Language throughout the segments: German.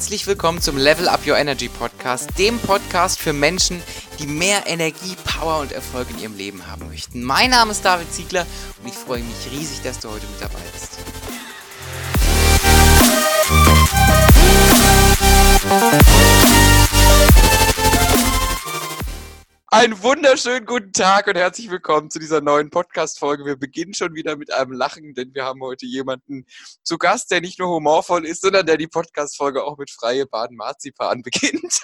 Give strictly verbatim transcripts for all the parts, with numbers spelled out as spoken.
Herzlich willkommen zum Level Up Your Energy Podcast, dem Podcast für Menschen, die mehr Energie, Power und Erfolg in ihrem Leben haben möchten. Mein Name ist David Ziegler und ich freue mich riesig, dass du heute mit dabei bist. Einen wunderschönen guten Tag und herzlich willkommen zu dieser neuen Podcast-Folge. Wir beginnen schon wieder mit einem Lachen, denn wir haben heute jemanden zu Gast, der nicht nur humorvoll ist, sondern der die Podcast-Folge auch mit Freie Bahn Marzipan beginnt.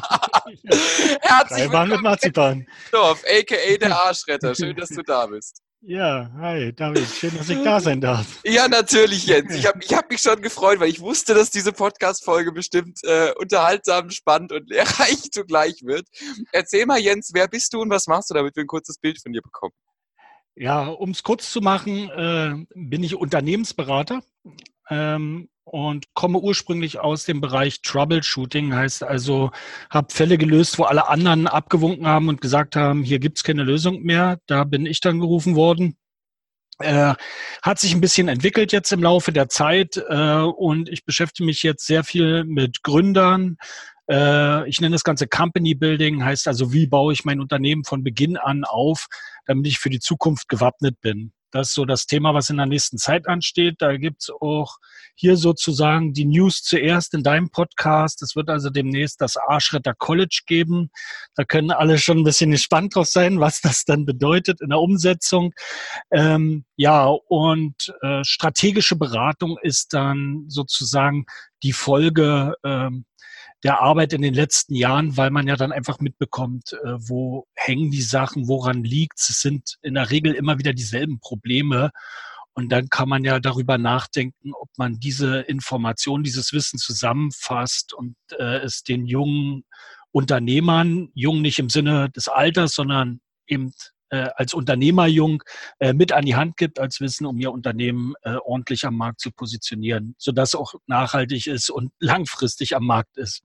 Herzlich Freie Bahn mit Marzipan. Dorf, aka der Arschretter. Schön, dass du da bist. Ja, hi David, schön, dass ich da sein darf. Ja, natürlich, Jens. Ich habe ich hab mich schon gefreut, weil ich wusste, dass diese Podcast-Folge bestimmt äh, unterhaltsam, spannend und lehrreich zugleich wird. Erzähl mal, Jens, wer bist du und was machst du, damit wir ein kurzes Bild von dir bekommen? Ja, um es kurz zu machen, äh, bin ich Unternehmensberater ähm, und komme ursprünglich aus dem Bereich Troubleshooting, heißt also, habe Fälle gelöst, wo alle anderen abgewunken haben und gesagt haben, hier gibt's keine Lösung mehr. Da bin ich dann gerufen worden. Äh, hat sich ein bisschen entwickelt jetzt im Laufe der Zeit äh, und ich beschäftige mich jetzt sehr viel mit Gründern. Äh, ich nenne das Ganze Company Building, heißt also, wie baue ich mein Unternehmen von Beginn an auf, damit ich für die Zukunft gewappnet bin. Das ist so das Thema, was in der nächsten Zeit ansteht. Da gibt's auch hier sozusagen die News zuerst in deinem Podcast. Es wird also demnächst das Arschretter College geben. Da können alle schon ein bisschen gespannt drauf sein, was das dann bedeutet in der Umsetzung. Ähm, ja, und äh, strategische Beratung ist dann sozusagen die Folge ähm, der Arbeit in den letzten Jahren, weil man ja dann einfach mitbekommt, äh, wo hängen die Sachen, woran liegt's. Es sind in der Regel immer wieder dieselben Probleme. Und dann kann man ja darüber nachdenken, ob man diese Information, dieses Wissen zusammenfasst und äh, es den jungen Unternehmern, jung nicht im Sinne des Alters, sondern eben äh, als Unternehmerjung äh, mit an die Hand gibt als Wissen, um ihr Unternehmen äh, ordentlich am Markt zu positionieren, sodass auch nachhaltig ist und langfristig am Markt ist.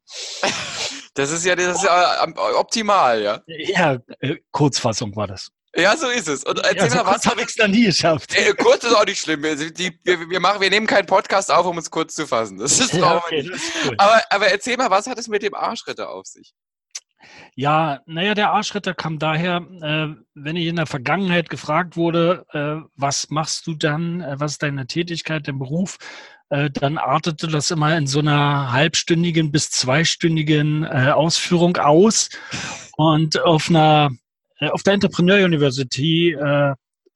Das ist ja, das ist ja optimal, ja. Ja, äh, Kurzfassung war das. Ja, so ist es. Und erzähl ja, so mal, was habe ich es dann nie geschafft. Äh, kurz ist auch nicht schlimm. Wir, die, wir, wir, machen, wir nehmen keinen Podcast auf, um uns kurz zu fassen. Das ist, ja, okay, das ist cool. aber, aber erzähl mal, was hat es mit dem Arschretter auf sich? Ja, naja, der Arschretter kam daher, äh, wenn ich in der Vergangenheit gefragt wurde, äh, was machst du dann, äh, was ist deine Tätigkeit, dein Beruf, äh, dann artete das immer in so einer halbstündigen bis zweistündigen äh, Ausführung aus. Und auf einer, äh, auf der Entrepreneur University äh,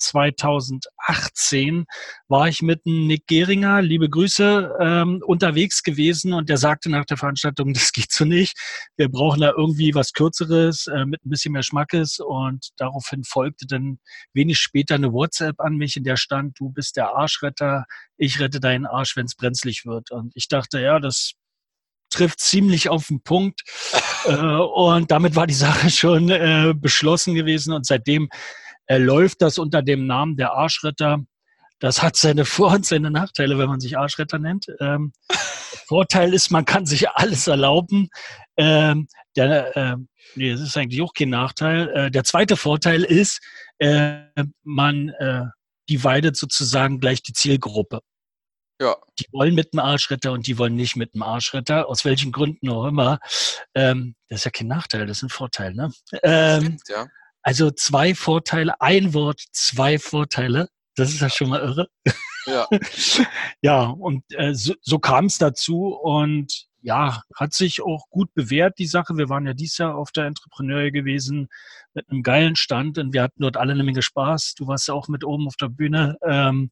zweitausendachtzehn war ich mit einem Nick Geringer, liebe Grüße, ähm, unterwegs gewesen und der sagte nach der Veranstaltung, das geht so nicht, wir brauchen da irgendwie was Kürzeres, äh, mit ein bisschen mehr Schmackes und daraufhin folgte dann wenig später eine WhatsApp an mich, in der stand, du bist der Arschretter, ich rette deinen Arsch, wenn es brenzlig wird. Und ich dachte, ja, das trifft ziemlich auf den Punkt äh, und damit war die Sache schon äh, beschlossen gewesen und seitdem Er läuft das unter dem Namen der Arschretter. Das hat seine Vor- und seine Nachteile, wenn man sich Arschretter nennt. Ähm, der Vorteil ist, man kann sich alles erlauben. Ähm, der, äh, nee, das ist eigentlich auch kein Nachteil. Äh, der zweite Vorteil ist, äh, man äh, dividet sozusagen gleich die Zielgruppe. Ja. Die wollen mit dem Arschretter und die wollen nicht mit dem Arschretter, aus welchen Gründen auch immer. Ähm, das ist ja kein Nachteil, das ist ein Vorteil, ne? Ähm, Stimmt, ja. Also zwei Vorteile, ein Wort, zwei Vorteile. Das ist ja schon mal irre. Ja, ja und äh, so, so kam es dazu und ja, hat sich auch gut bewährt, die Sache. Wir waren ja dieses Jahr auf der Entrepreneur gewesen mit einem geilen Stand und wir hatten dort alle eine Menge Spaß. Du warst ja auch mit oben auf der Bühne. Ähm,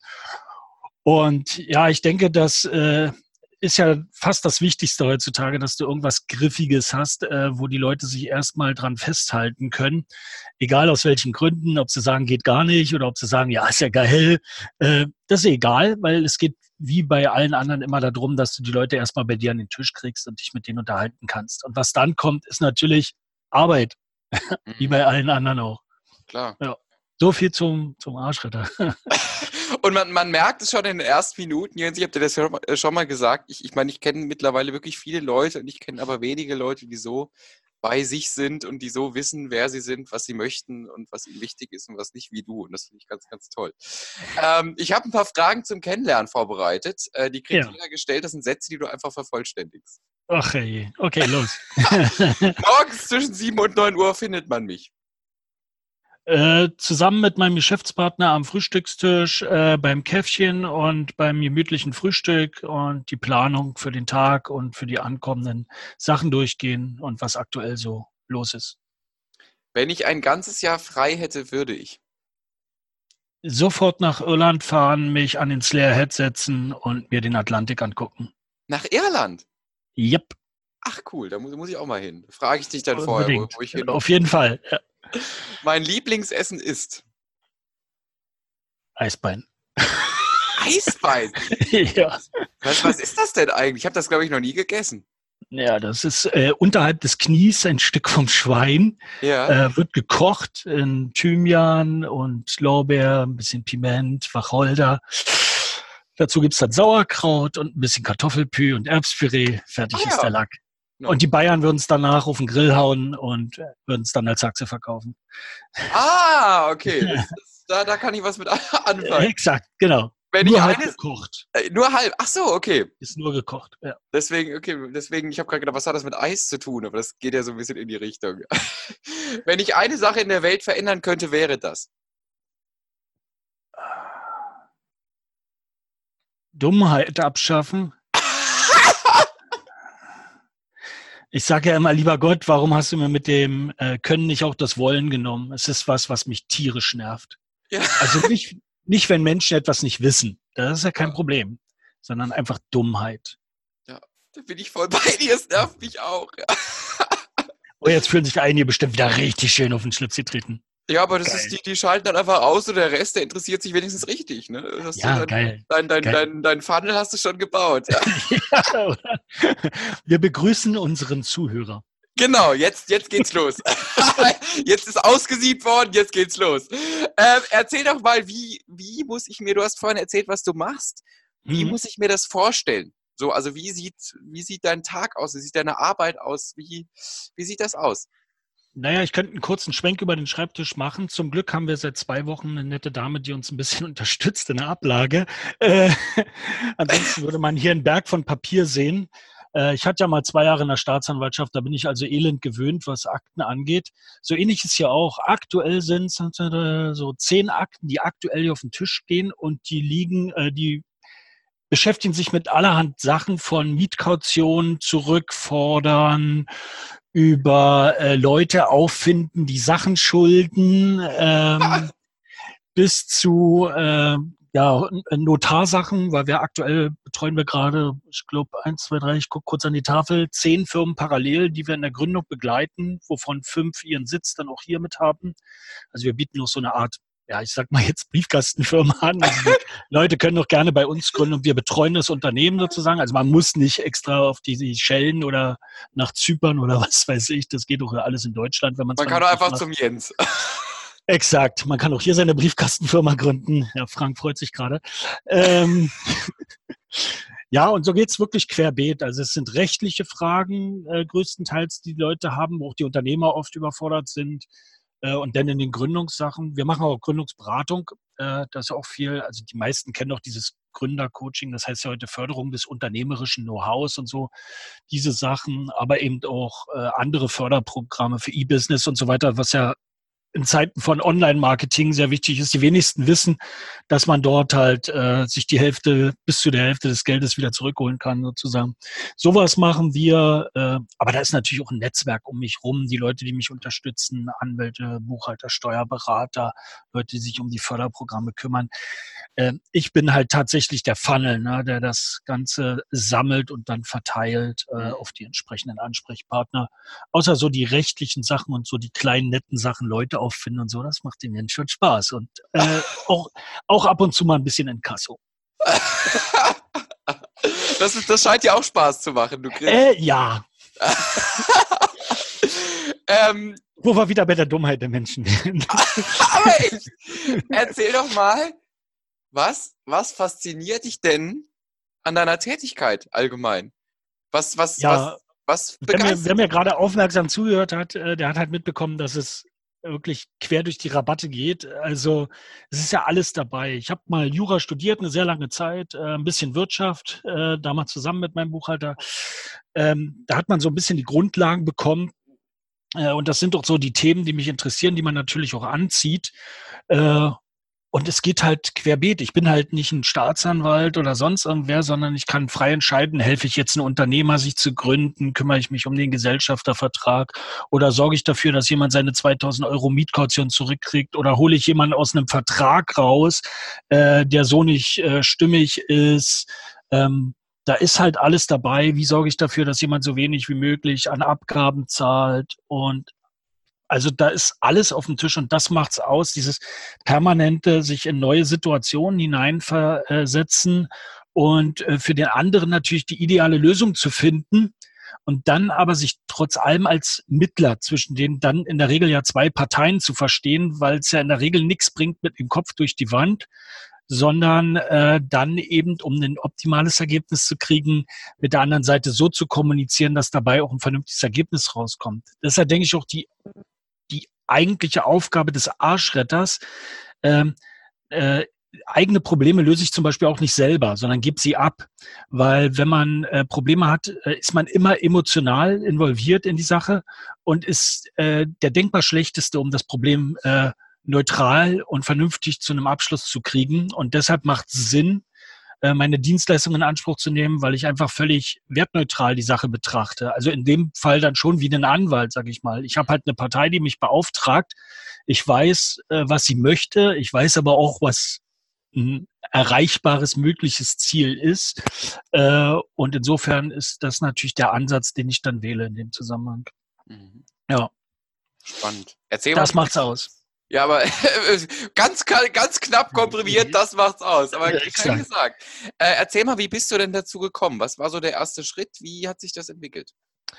und ja, ich denke, dass äh, ist ja fast das Wichtigste heutzutage, dass du irgendwas Griffiges hast, äh, wo die Leute sich erstmal dran festhalten können. Egal aus welchen Gründen, ob sie sagen, geht gar nicht oder ob sie sagen, ja, ist ja geil. Äh, das ist egal, weil es geht wie bei allen anderen immer darum, dass du die Leute erstmal bei dir an den Tisch kriegst und dich mit denen unterhalten kannst. Und was dann kommt, ist natürlich Arbeit. Wie bei allen anderen auch. Klar. Ja. So viel zum, zum Arschretter. Und man, man merkt es schon in den ersten Minuten, Jens, ich habe dir das schon mal, schon mal gesagt, ich, ich meine, ich kenne mittlerweile wirklich viele Leute und ich kenne aber wenige Leute, die so bei sich sind und die so wissen, wer sie sind, was sie möchten und was ihnen wichtig ist und was nicht, wie du. Und das finde ich ganz, ganz toll. Ähm, ich habe ein paar Fragen zum Kennenlernen vorbereitet. Äh, die kriegt Ja. jeder gestellt. Das sind Sätze, die du einfach vervollständigst. Ach hey, okay, los. Morgens zwischen sieben und neun Uhr findet man mich. Äh, zusammen mit meinem Geschäftspartner am Frühstückstisch, äh, beim Käffchen und beim gemütlichen Frühstück und die Planung für den Tag und für die ankommenden Sachen durchgehen und was aktuell so los ist. Wenn ich ein ganzes Jahr frei hätte, würde ich. Sofort nach Irland fahren, mich an den Slayer Head setzen und mir den Atlantik angucken. Nach Irland? Yep. Ach cool, da muss, muss ich auch mal hin. Frage ich dich dann vorher, wo, wo ich hin muss. Auf jeden Fall. Ja. Mein Lieblingsessen ist? Eisbein. Eisbein? Ja. Was, was ist das denn eigentlich? Ich habe das, glaube ich, noch nie gegessen. Ja, das ist äh, unterhalb des Knies ein Stück vom Schwein. Ja. Äh, wird gekocht in Thymian und Lorbeer, ein bisschen Piment, Wacholder. Dazu gibt es dann Sauerkraut und ein bisschen Kartoffelpü und Erbspüree. Fertig Ah, ist ja. der Lack. No. Und die Bayern würden es danach auf den Grill hauen und würden es dann als Haxe verkaufen. Ah, okay. Das ist, da, da kann ich was mit anfangen. Exakt, genau. Wenn nur ich halb eine, gekocht. äh, nur halb. Ach so, okay. Ist nur gekocht, ja. Deswegen, okay, deswegen, ich habe gerade gedacht, was hat das mit Eis zu tun? Aber das geht ja so ein bisschen in die Richtung. Wenn ich eine Sache in der Welt verändern könnte, wäre das. Dummheit abschaffen. Ich sage ja immer, lieber Gott, warum hast du mir mit dem äh, Können nicht auch das Wollen genommen? Es ist was, was mich tierisch nervt. Ja. Also nicht, nicht, wenn Menschen etwas nicht wissen. Das ist ja kein ja. Problem. Sondern einfach Dummheit. Ja, da bin ich voll bei dir. Es nervt mich auch. Ja. Oh, jetzt fühlen sich einige bestimmt wieder richtig schön auf den Schlips getreten. Ja, aber das geil. ist die, die schalten dann einfach aus und der Rest, der interessiert sich wenigstens richtig. Ne? Hast ja, du dann, geil. Dein, dein, geil. Dein, dein Funnel hast du schon gebaut. Ja. Ja, wir begrüßen unseren Zuhörer. Genau, jetzt, jetzt geht's los. Jetzt ist ausgesiebt worden, jetzt geht's los. Ähm, erzähl doch mal, wie, wie muss ich mir, du hast vorhin erzählt, was du machst, wie mhm. muss ich mir das vorstellen? So, also wie sieht, wie sieht dein Tag aus? Wie sieht deine Arbeit aus? Wie, wie sieht das aus? Naja, ich könnte einen kurzen Schwenk über den Schreibtisch machen. Zum Glück haben wir seit zwei Wochen eine nette Dame, die uns ein bisschen unterstützt in der Ablage. Äh, ansonsten würde man hier einen Berg von Papier sehen. Äh, ich hatte ja mal zwei Jahre in der Staatsanwaltschaft, da bin ich also elend gewöhnt, was Akten angeht. So ähnlich ist ja auch. Aktuell sind es äh, so zehn Akten, die aktuell hier auf dem Tisch stehen und die liegen, äh, die beschäftigen sich mit allerhand Sachen von Mietkaution zurückfordern, über äh, Leute auffinden, die Sachen schulden, ähm, bis zu äh, ja, Notarsachen, weil wir aktuell betreuen wir gerade, ich glaube, eins, zwei, drei, ich gucke kurz an die Tafel, zehn Firmen parallel, die wir in der Gründung begleiten, wovon fünf ihren Sitz dann auch hier mit haben. Also wir bieten noch so eine Art, ja, ich sag mal jetzt Briefkastenfirma an. Also Leute können doch gerne bei uns gründen und wir betreuen das Unternehmen sozusagen. Also man muss nicht extra auf die Seychellen oder nach Zypern oder was weiß ich. Das geht doch alles in Deutschland, wenn man Man kann doch einfach macht. Zum Jens. Exakt. Man kann auch hier seine Briefkastenfirma gründen. Ja, Frank freut sich gerade. Ähm, ja, und so geht's wirklich querbeet. Also es sind rechtliche Fragen äh, größtenteils, die Leute haben, wo auch die Unternehmer oft überfordert sind. Und dann in den Gründungssachen. Wir machen auch Gründungsberatung. Das ist auch viel, also die meisten kennen auch dieses Gründercoaching. Das heißt ja heute Förderung des unternehmerischen Know-hows und so. Diese Sachen, aber eben auch andere Förderprogramme für E-Business und so weiter, was ja in Zeiten von Online-Marketing sehr wichtig ist. Die wenigsten wissen, dass man dort halt äh, sich die Hälfte, bis zu der Hälfte des Geldes wieder zurückholen kann, sozusagen. Sowas machen wir, äh, aber da ist natürlich auch ein Netzwerk um mich rum, die Leute, die mich unterstützen, Anwälte, Buchhalter, Steuerberater, Leute, die sich um die Förderprogramme kümmern. Äh, ich bin halt tatsächlich der Funnel, ne, der das Ganze sammelt und dann verteilt äh, auf die entsprechenden Ansprechpartner. Außer so die rechtlichen Sachen und so die kleinen, netten Sachen, Leute auffinden und so, das macht den Menschen schon Spaß. Und äh, auch, auch ab und zu mal ein bisschen Inkasso. Das, ist, das scheint dir auch Spaß zu machen, du äh, ja. ähm, Wo wir wieder bei der Dummheit der Menschen sind. Aber ich, erzähl doch mal, was, was fasziniert dich denn an deiner Tätigkeit allgemein? Was, was, ja, was, was wer mir, wer mir gerade aufmerksam zugehört hat, der hat halt mitbekommen, dass es wirklich quer durch die Rabatte geht. Also es ist ja alles dabei. Ich habe mal Jura studiert, eine sehr lange Zeit, äh, ein bisschen Wirtschaft, äh, damals zusammen mit meinem Buchhalter. Ähm, da hat man so ein bisschen die Grundlagen bekommen. Äh, und das sind doch so die Themen, die mich interessieren, die man natürlich auch anzieht. Äh, Und es geht halt querbeet. Ich bin halt nicht ein Staatsanwalt oder sonst irgendwer, sondern ich kann frei entscheiden, helfe ich jetzt einem Unternehmer, sich zu gründen, kümmere ich mich um den Gesellschaftervertrag oder sorge ich dafür, dass jemand seine zweitausend Euro Mietkaution zurückkriegt oder hole ich jemanden aus einem Vertrag raus, äh, der so nicht äh, stimmig ist. Ähm, da ist halt alles dabei. Wie sorge ich dafür, dass jemand so wenig wie möglich an Abgaben zahlt? Und also da ist alles auf dem Tisch und das macht's aus, dieses permanente sich in neue Situationen hineinversetzen und äh, für den anderen natürlich die ideale Lösung zu finden und dann aber sich trotz allem als Mittler zwischen den dann in der Regel ja zwei Parteien zu verstehen, weil es ja in der Regel nichts bringt mit dem Kopf durch die Wand, sondern äh, dann eben, um ein optimales Ergebnis zu kriegen, mit der anderen Seite so zu kommunizieren, dass dabei auch ein vernünftiges Ergebnis rauskommt. Deshalb denke ich auch, die die eigentliche Aufgabe des Arschretters, ähm, äh, eigene Probleme löse ich zum Beispiel auch nicht selber, sondern gebe sie ab. Weil wenn man äh, Probleme hat, äh, ist man immer emotional involviert in die Sache und ist äh, der denkbar schlechteste, um das Problem äh, neutral und vernünftig zu einem Abschluss zu kriegen. Und deshalb macht es Sinn, meine Dienstleistung in Anspruch zu nehmen, weil ich einfach völlig wertneutral die Sache betrachte. Also in dem Fall dann schon wie ein Anwalt, sage ich mal. Ich habe halt eine Partei, die mich beauftragt. Ich weiß, was sie möchte. Ich weiß aber auch, was ein erreichbares, mögliches Ziel ist. Und insofern ist das natürlich der Ansatz, den ich dann wähle in dem Zusammenhang. Mhm. Ja. Spannend. Erzähl das mal. macht's aus. Ja, aber ganz, ganz knapp komprimiert, das macht's aus. Aber ja, schnell gesagt. Äh, erzähl mal, wie bist du denn dazu gekommen? Was war so der erste Schritt? Wie hat sich das entwickelt?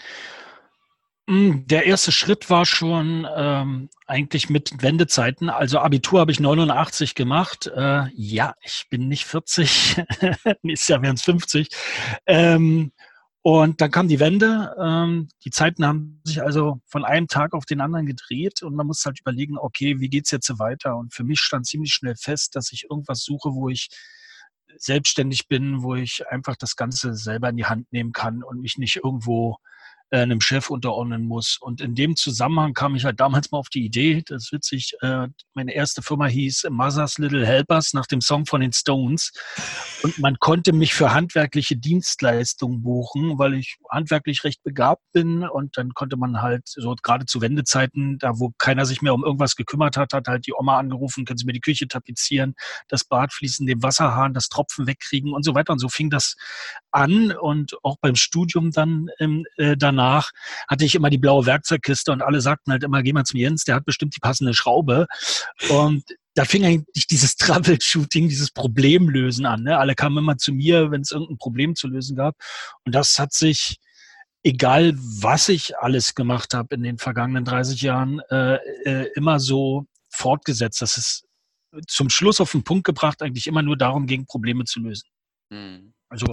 Der erste Schritt war schon ähm, eigentlich mit Wendezeiten. Also Abitur habe ich neunundachtzig gemacht. Äh, ja, ich bin nicht vierzig. Nächstes Jahr wären es fünfzig. Ähm, Und dann kam die Wende. Ähm, die Zeiten haben sich also von einem Tag auf den anderen gedreht und man muss halt überlegen, okay, wie geht's jetzt weiter? Und für mich stand ziemlich schnell fest, dass ich irgendwas suche, wo ich selbstständig bin, wo ich einfach das Ganze selber in die Hand nehmen kann und mich nicht irgendwo einem Chef unterordnen muss. Und in dem Zusammenhang kam ich halt damals mal auf die Idee, das ist witzig, äh, meine erste Firma hieß Mother's Little Helpers nach dem Song von den Stones. Und man konnte mich für handwerkliche Dienstleistungen buchen, weil ich handwerklich recht begabt bin. Und dann konnte man halt so gerade zu Wendezeiten, da wo keiner sich mehr um irgendwas gekümmert hat, hat halt die Oma angerufen, können Sie mir die Küche tapezieren, das Bad fließen, den Wasserhahn, das Tropfen wegkriegen und so weiter. Und so fing das an. Und auch beim Studium dann ähm, äh, danach Nach hatte ich immer die blaue Werkzeugkiste und alle sagten halt immer, geh mal zum Jens, der hat bestimmt die passende Schraube. Und da fing eigentlich dieses Troubleshooting, dieses Problemlösen an. Ne? Alle kamen immer zu mir, wenn es irgendein Problem zu lösen gab. Und das hat sich, egal was ich alles gemacht habe in den vergangenen dreißig Jahren, äh, äh, immer so fortgesetzt. Das ist zum Schluss auf den Punkt gebracht, eigentlich immer nur darum ging, Probleme zu lösen. Mhm. Also,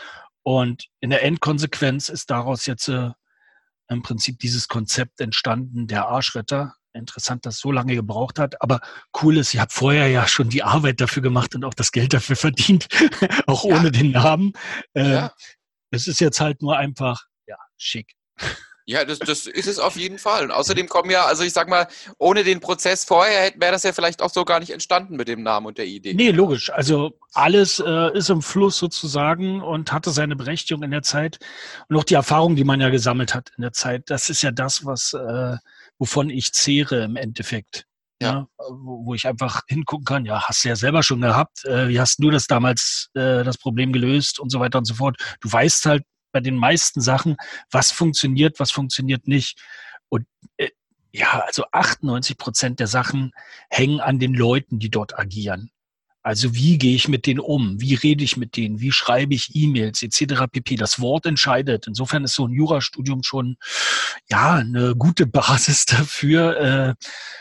und in der Endkonsequenz ist daraus jetzt äh, im Prinzip dieses Konzept entstanden, der Arschretter. Interessant, dass es so lange gebraucht hat, aber cool ist, ich habe vorher ja schon die Arbeit dafür gemacht und auch das Geld dafür verdient, auch ja. ohne den Namen. Äh, ja. Es ist jetzt halt nur einfach, ja, schick. Ja, das, das ist es auf jeden Fall. Und außerdem kommen ja, also ich sag mal, ohne den Prozess vorher wäre das ja vielleicht auch so gar nicht entstanden mit dem Namen und der Idee. Nee, logisch. Also alles äh, ist im Fluss sozusagen und hatte seine Berechtigung in der Zeit. Und auch die Erfahrung, die man ja gesammelt hat in der Zeit, das ist ja das, was äh, wovon ich zehre im Endeffekt. Ja. Ja, wo, wo ich einfach hingucken kann, ja, hast du ja selber schon gehabt. Äh, wie hast du das damals, äh, das Problem gelöst und so weiter und so fort. Du weißt halt bei den meisten Sachen, was funktioniert, was funktioniert nicht. Und äh, ja, also achtundneunzig Prozent der Sachen hängen an den Leuten, die dort agieren. Also wie gehe ich mit denen um? Wie rede ich mit denen? Wie schreibe ich E-Mails et cetera pp. Das Wort entscheidet. Insofern ist so ein Jurastudium schon ja eine gute Basis dafür. Äh,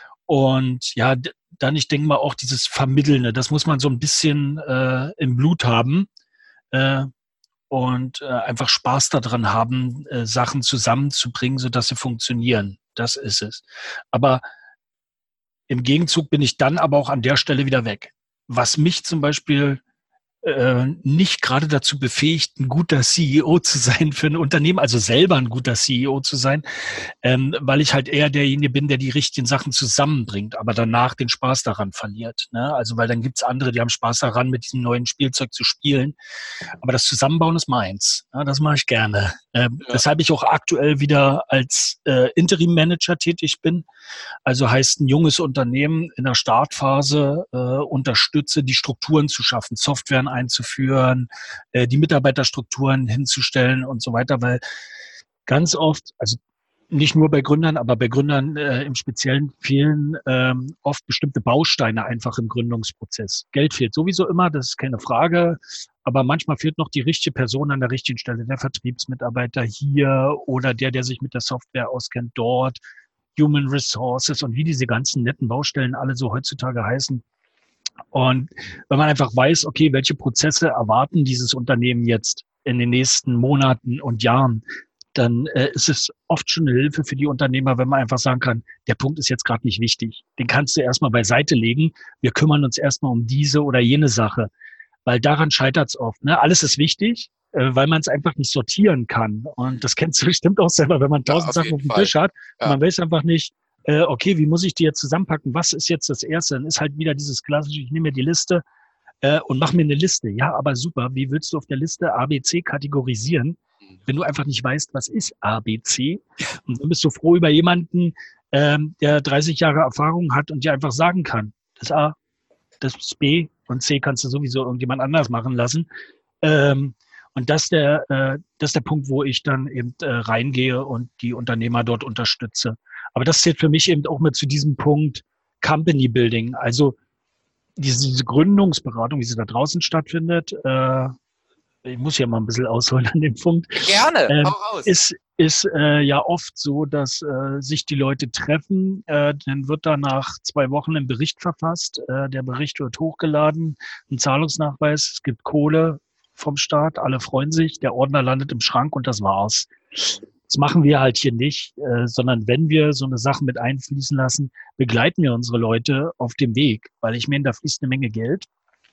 und ja, dann, ich denke mal auch dieses Vermittelnde, das muss man so ein bisschen äh, im Blut haben. Äh, und äh, einfach Spaß daran haben, äh, Sachen zusammenzubringen, sodass sie funktionieren. Das ist es. Aber Im Gegenzug bin ich dann aber auch an der Stelle wieder weg. Was mich zum Beispiel äh, nicht gerade dazu befähigt, ein guter C E O zu sein für ein Unternehmen, also selber ein guter C E O zu sein, ähm, weil ich halt eher derjenige bin, der die richtigen Sachen zusammenbringt, aber danach den Spaß daran verliert. Ne? Also weil dann gibt's andere, die haben Spaß daran, mit diesem neuen Spielzeug zu spielen. Aber das Zusammenbauen ist meins. Ja, das mache ich gerne. Ähm, Ja. Weshalb ich auch aktuell wieder als äh, Interim-Manager tätig bin. Also heißt ein junges Unternehmen in der Startphase äh, unterstütze, die Strukturen zu schaffen, Softwaren einzuführen, äh, die Mitarbeiterstrukturen hinzustellen und so weiter, weil ganz oft, also nicht nur bei Gründern, aber bei Gründern äh, im Speziellen fehlen ähm, oft bestimmte Bausteine einfach im Gründungsprozess. Geld fehlt sowieso immer, das ist keine Frage, aber manchmal fehlt noch die richtige Person an der richtigen Stelle, der Vertriebsmitarbeiter hier oder der, der sich mit der Software auskennt dort, Human Resources und wie diese ganzen netten Baustellen alle so heutzutage heißen. Und wenn man einfach weiß, okay, welche Prozesse erwarten dieses Unternehmen jetzt in den nächsten Monaten und Jahren, dann äh, ist es oft schon eine Hilfe für die Unternehmer, wenn man einfach sagen kann, der Punkt ist jetzt gerade nicht wichtig. Den kannst du erstmal beiseite legen. Wir kümmern uns erstmal um diese oder jene Sache. Weil daran scheitert es oft. Ne? Alles ist wichtig, äh, weil man es einfach nicht sortieren kann. Und das kennst du bestimmt auch selber, wenn man tausend Ja, auf Sachen auf dem jeden Tisch hat. Ja. Und man weiß einfach nicht, äh, okay, wie muss ich die jetzt zusammenpacken? Was ist jetzt das Erste? Dann ist halt wieder dieses klassische, ich nehme mir die Liste äh, und mache mir eine Liste. Ja, aber super, wie willst du auf der Liste A, B, C kategorisieren, wenn du einfach nicht weißt, was ist A, B, C? Und dann bist du froh über jemanden, ähm, der dreißig Jahre Erfahrung hat und dir einfach sagen kann, das A, das ist B und C kannst du sowieso irgendjemand anders machen lassen. Ähm, und das ist der, äh, das ist der Punkt, wo ich dann eben äh, reingehe und die Unternehmer dort unterstütze. Aber das zählt für mich eben auch mit zu diesem Punkt Company Building. Also diese, diese Gründungsberatung, wie sie da draußen stattfindet, äh, ich muss ja mal ein bisschen ausholen an dem Punkt. Gerne, ähm, hau raus. Ist, ist äh, ja oft so, dass äh, sich die Leute treffen, äh, dann wird da nach zwei Wochen ein Bericht verfasst, äh, der Bericht wird hochgeladen, ein Zahlungsnachweis, es gibt Kohle vom Staat, alle freuen sich, der Ordner landet im Schrank und das war's. Das machen wir halt hier nicht, äh, sondern wenn wir so eine Sache mit einfließen lassen, begleiten wir unsere Leute auf dem Weg, weil ich meine, da fließt eine Menge Geld.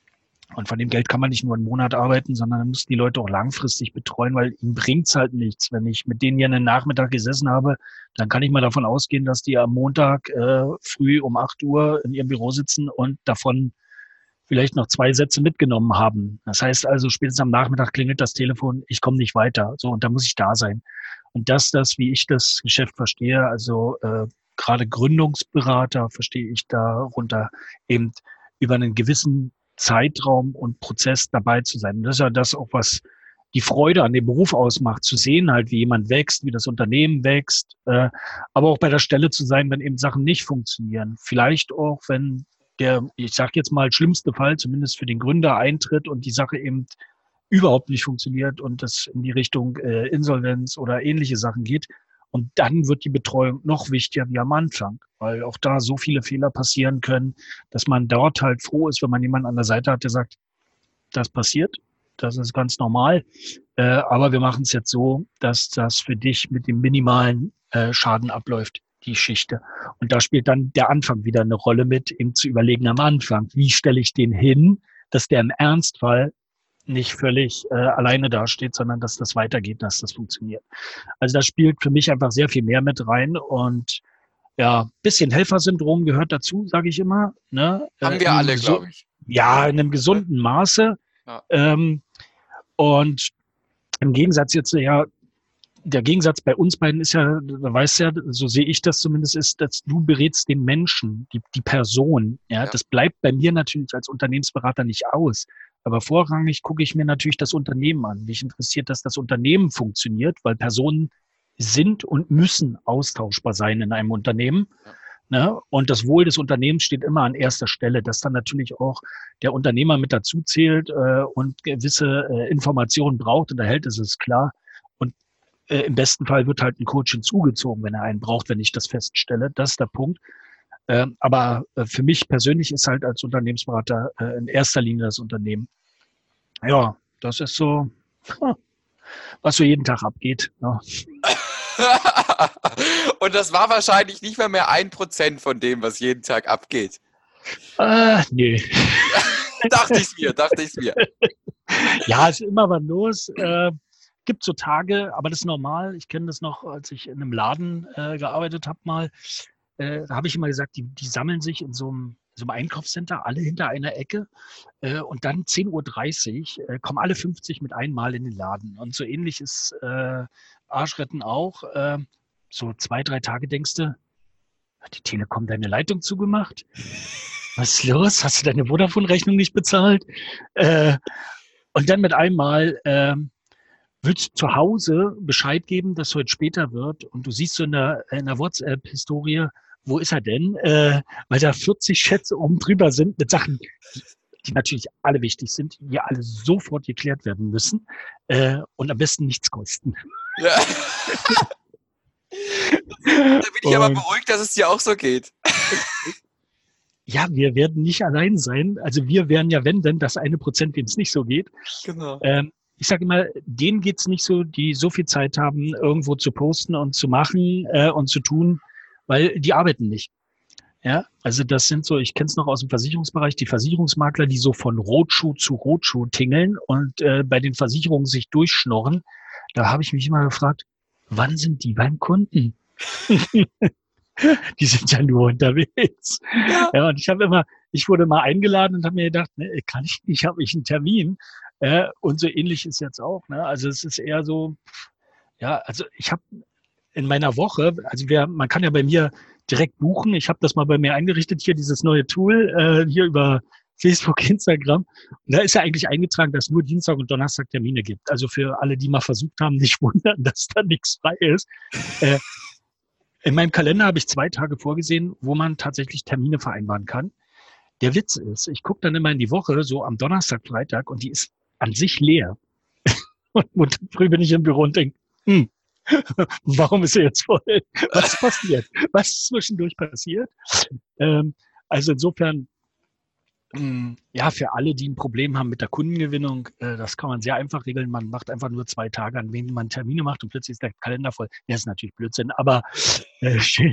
Und von dem Geld kann man nicht nur einen Monat arbeiten, sondern man muss die Leute auch langfristig betreuen, weil ihnen bringt's halt nichts. Wenn ich mit denen hier einen Nachmittag gesessen habe, dann kann ich mal davon ausgehen, dass die am Montag äh, früh um acht Uhr in ihrem Büro sitzen und davon vielleicht noch zwei Sätze mitgenommen haben. Das heißt also, spätestens am Nachmittag klingelt das Telefon, ich komme nicht weiter. So, und da muss ich da sein. Und das, das, wie ich das Geschäft verstehe, also äh, gerade Gründungsberater verstehe ich darunter eben über einen gewissen Zeitraum und Prozess dabei zu sein. Und das ist ja das auch, was die Freude an dem Beruf ausmacht, zu sehen halt, wie jemand wächst, wie das Unternehmen wächst, äh, aber auch bei der Stelle zu sein, wenn eben Sachen nicht funktionieren. Vielleicht auch, wenn der, ich sage jetzt mal, schlimmste Fall, zumindest für den Gründer eintritt und die Sache eben überhaupt nicht funktioniert und das in die Richtung äh, Insolvenz oder ähnliche Sachen geht. Und dann wird die Betreuung noch wichtiger wie am Anfang, weil auch da so viele Fehler passieren können, dass man dort halt froh ist, wenn man jemanden an der Seite hat, der sagt, das passiert, das ist ganz normal, äh, aber wir machen es jetzt so, dass das für dich mit dem minimalen äh, Schaden abläuft, die Geschichte. Und da spielt dann der Anfang wieder eine Rolle mit, eben zu überlegen am Anfang, wie stelle ich den hin, dass der im Ernstfall nicht völlig äh, alleine dasteht, sondern dass das weitergeht, dass das funktioniert. Also das spielt für mich einfach sehr viel mehr mit rein und ja, bisschen Helfersyndrom gehört dazu, sage ich immer. Ne? Haben äh, wir alle, glaube ich. Ja, in einem gesunden Maße. Ja. Ähm, und im Gegensatz jetzt, ja, der Gegensatz bei uns beiden ist ja, du weißt ja, so sehe ich das zumindest, ist, dass du berätst den Menschen, die, die Person. Ja? Ja. Das bleibt bei mir natürlich als Unternehmensberater nicht aus. Aber vorrangig gucke ich mir natürlich das Unternehmen an. Mich interessiert, dass das Unternehmen funktioniert, weil Personen sind und müssen austauschbar sein in einem Unternehmen. Ja. Ne? Und das Wohl des Unternehmens steht immer an erster Stelle, dass dann natürlich auch der Unternehmer mit dazu zählt äh, und gewisse äh, Informationen braucht und erhält, ist es klar. Und äh, im besten Fall wird halt ein Coach hinzugezogen, wenn er einen braucht, wenn ich das feststelle. Das ist der Punkt. Äh, aber äh, für mich persönlich ist halt als Unternehmensberater äh, in erster Linie das Unternehmen. Ja, das ist so, was so jeden Tag abgeht. Ja. Und das war wahrscheinlich nicht mal mehr ein Prozent von dem, was jeden Tag abgeht. Äh, nee. Dachte ich's mir, dachte ich's mir. Ja, ist immer was los. Äh, gibt so Tage, aber das ist normal. Ich kenne das noch, als ich in einem Laden äh, gearbeitet habe mal. Äh, da habe ich immer gesagt, die, die sammeln sich in so einem, so einem Einkaufscenter, alle hinter einer Ecke. Äh, und dann zehn Uhr dreißig äh, kommen alle fünfzig mit einmal in den Laden. Und so ähnlich ist äh, Arschretten auch. Äh, so zwei, drei Tage denkst du, hat die Telekom deine Leitung zugemacht? Was ist los? Hast du deine Vodafone-Rechnung nicht bezahlt? Äh, und dann mit einmal äh, willst du zu Hause Bescheid geben, dass es heute später wird. Und du siehst so in der, in der WhatsApp-Historie, wo ist er denn? Äh, weil da vierzig Chats oben drüber sind mit Sachen, die, die natürlich alle wichtig sind, die alle sofort geklärt werden müssen äh, und am besten nichts kosten. Ja. Da bin ich aber beruhigt, dass es dir auch so geht. Ja, wir werden nicht allein sein. Also wir wären ja, wenn denn, das eine Prozent, dem es nicht so geht. Genau. Ähm, ich sage immer, denen geht's nicht so, die so viel Zeit haben, irgendwo zu posten und zu machen äh, und zu tun, weil die arbeiten nicht. Ja, also das sind so, ich kenne es noch aus dem Versicherungsbereich, die Versicherungsmakler, die so von Rotschuh zu Rotschuh tingeln und äh, bei den Versicherungen sich durchschnorren. Da habe ich mich immer gefragt, wann sind die beim Kunden? Die sind ja nur unterwegs. Ja, ja und ich habe immer, ich wurde mal eingeladen und habe mir gedacht, ne, kann ich nicht, habe ich einen Termin. Äh, und so ähnlich ist jetzt auch. Ne? Also es ist eher so, ja, also ich habe in meiner Woche, also wer, man kann ja bei mir direkt buchen. Ich habe das mal bei mir eingerichtet, hier dieses neue Tool, äh, hier über Facebook, Instagram. Und da ist ja eigentlich eingetragen, dass es nur Dienstag und Donnerstag Termine gibt. Also für alle, die mal versucht haben, nicht wundern, dass da nichts frei ist. Äh, in meinem Kalender habe ich zwei Tage vorgesehen, wo man tatsächlich Termine vereinbaren kann. Der Witz ist, ich gucke dann immer in die Woche, so am Donnerstag, Freitag, und die ist an sich leer. Und, und früh bin ich im Büro und denke, hm, warum ist sie jetzt voll? Was ist passiert? Was ist zwischendurch passiert? Ähm, also insofern, mh, ja, für alle, die ein Problem haben mit der Kundengewinnung, äh, das kann man sehr einfach regeln. Man macht einfach nur zwei Tage, an denen man Termine macht und plötzlich ist der Kalender voll. Ja, ist natürlich Blödsinn, aber äh, schön.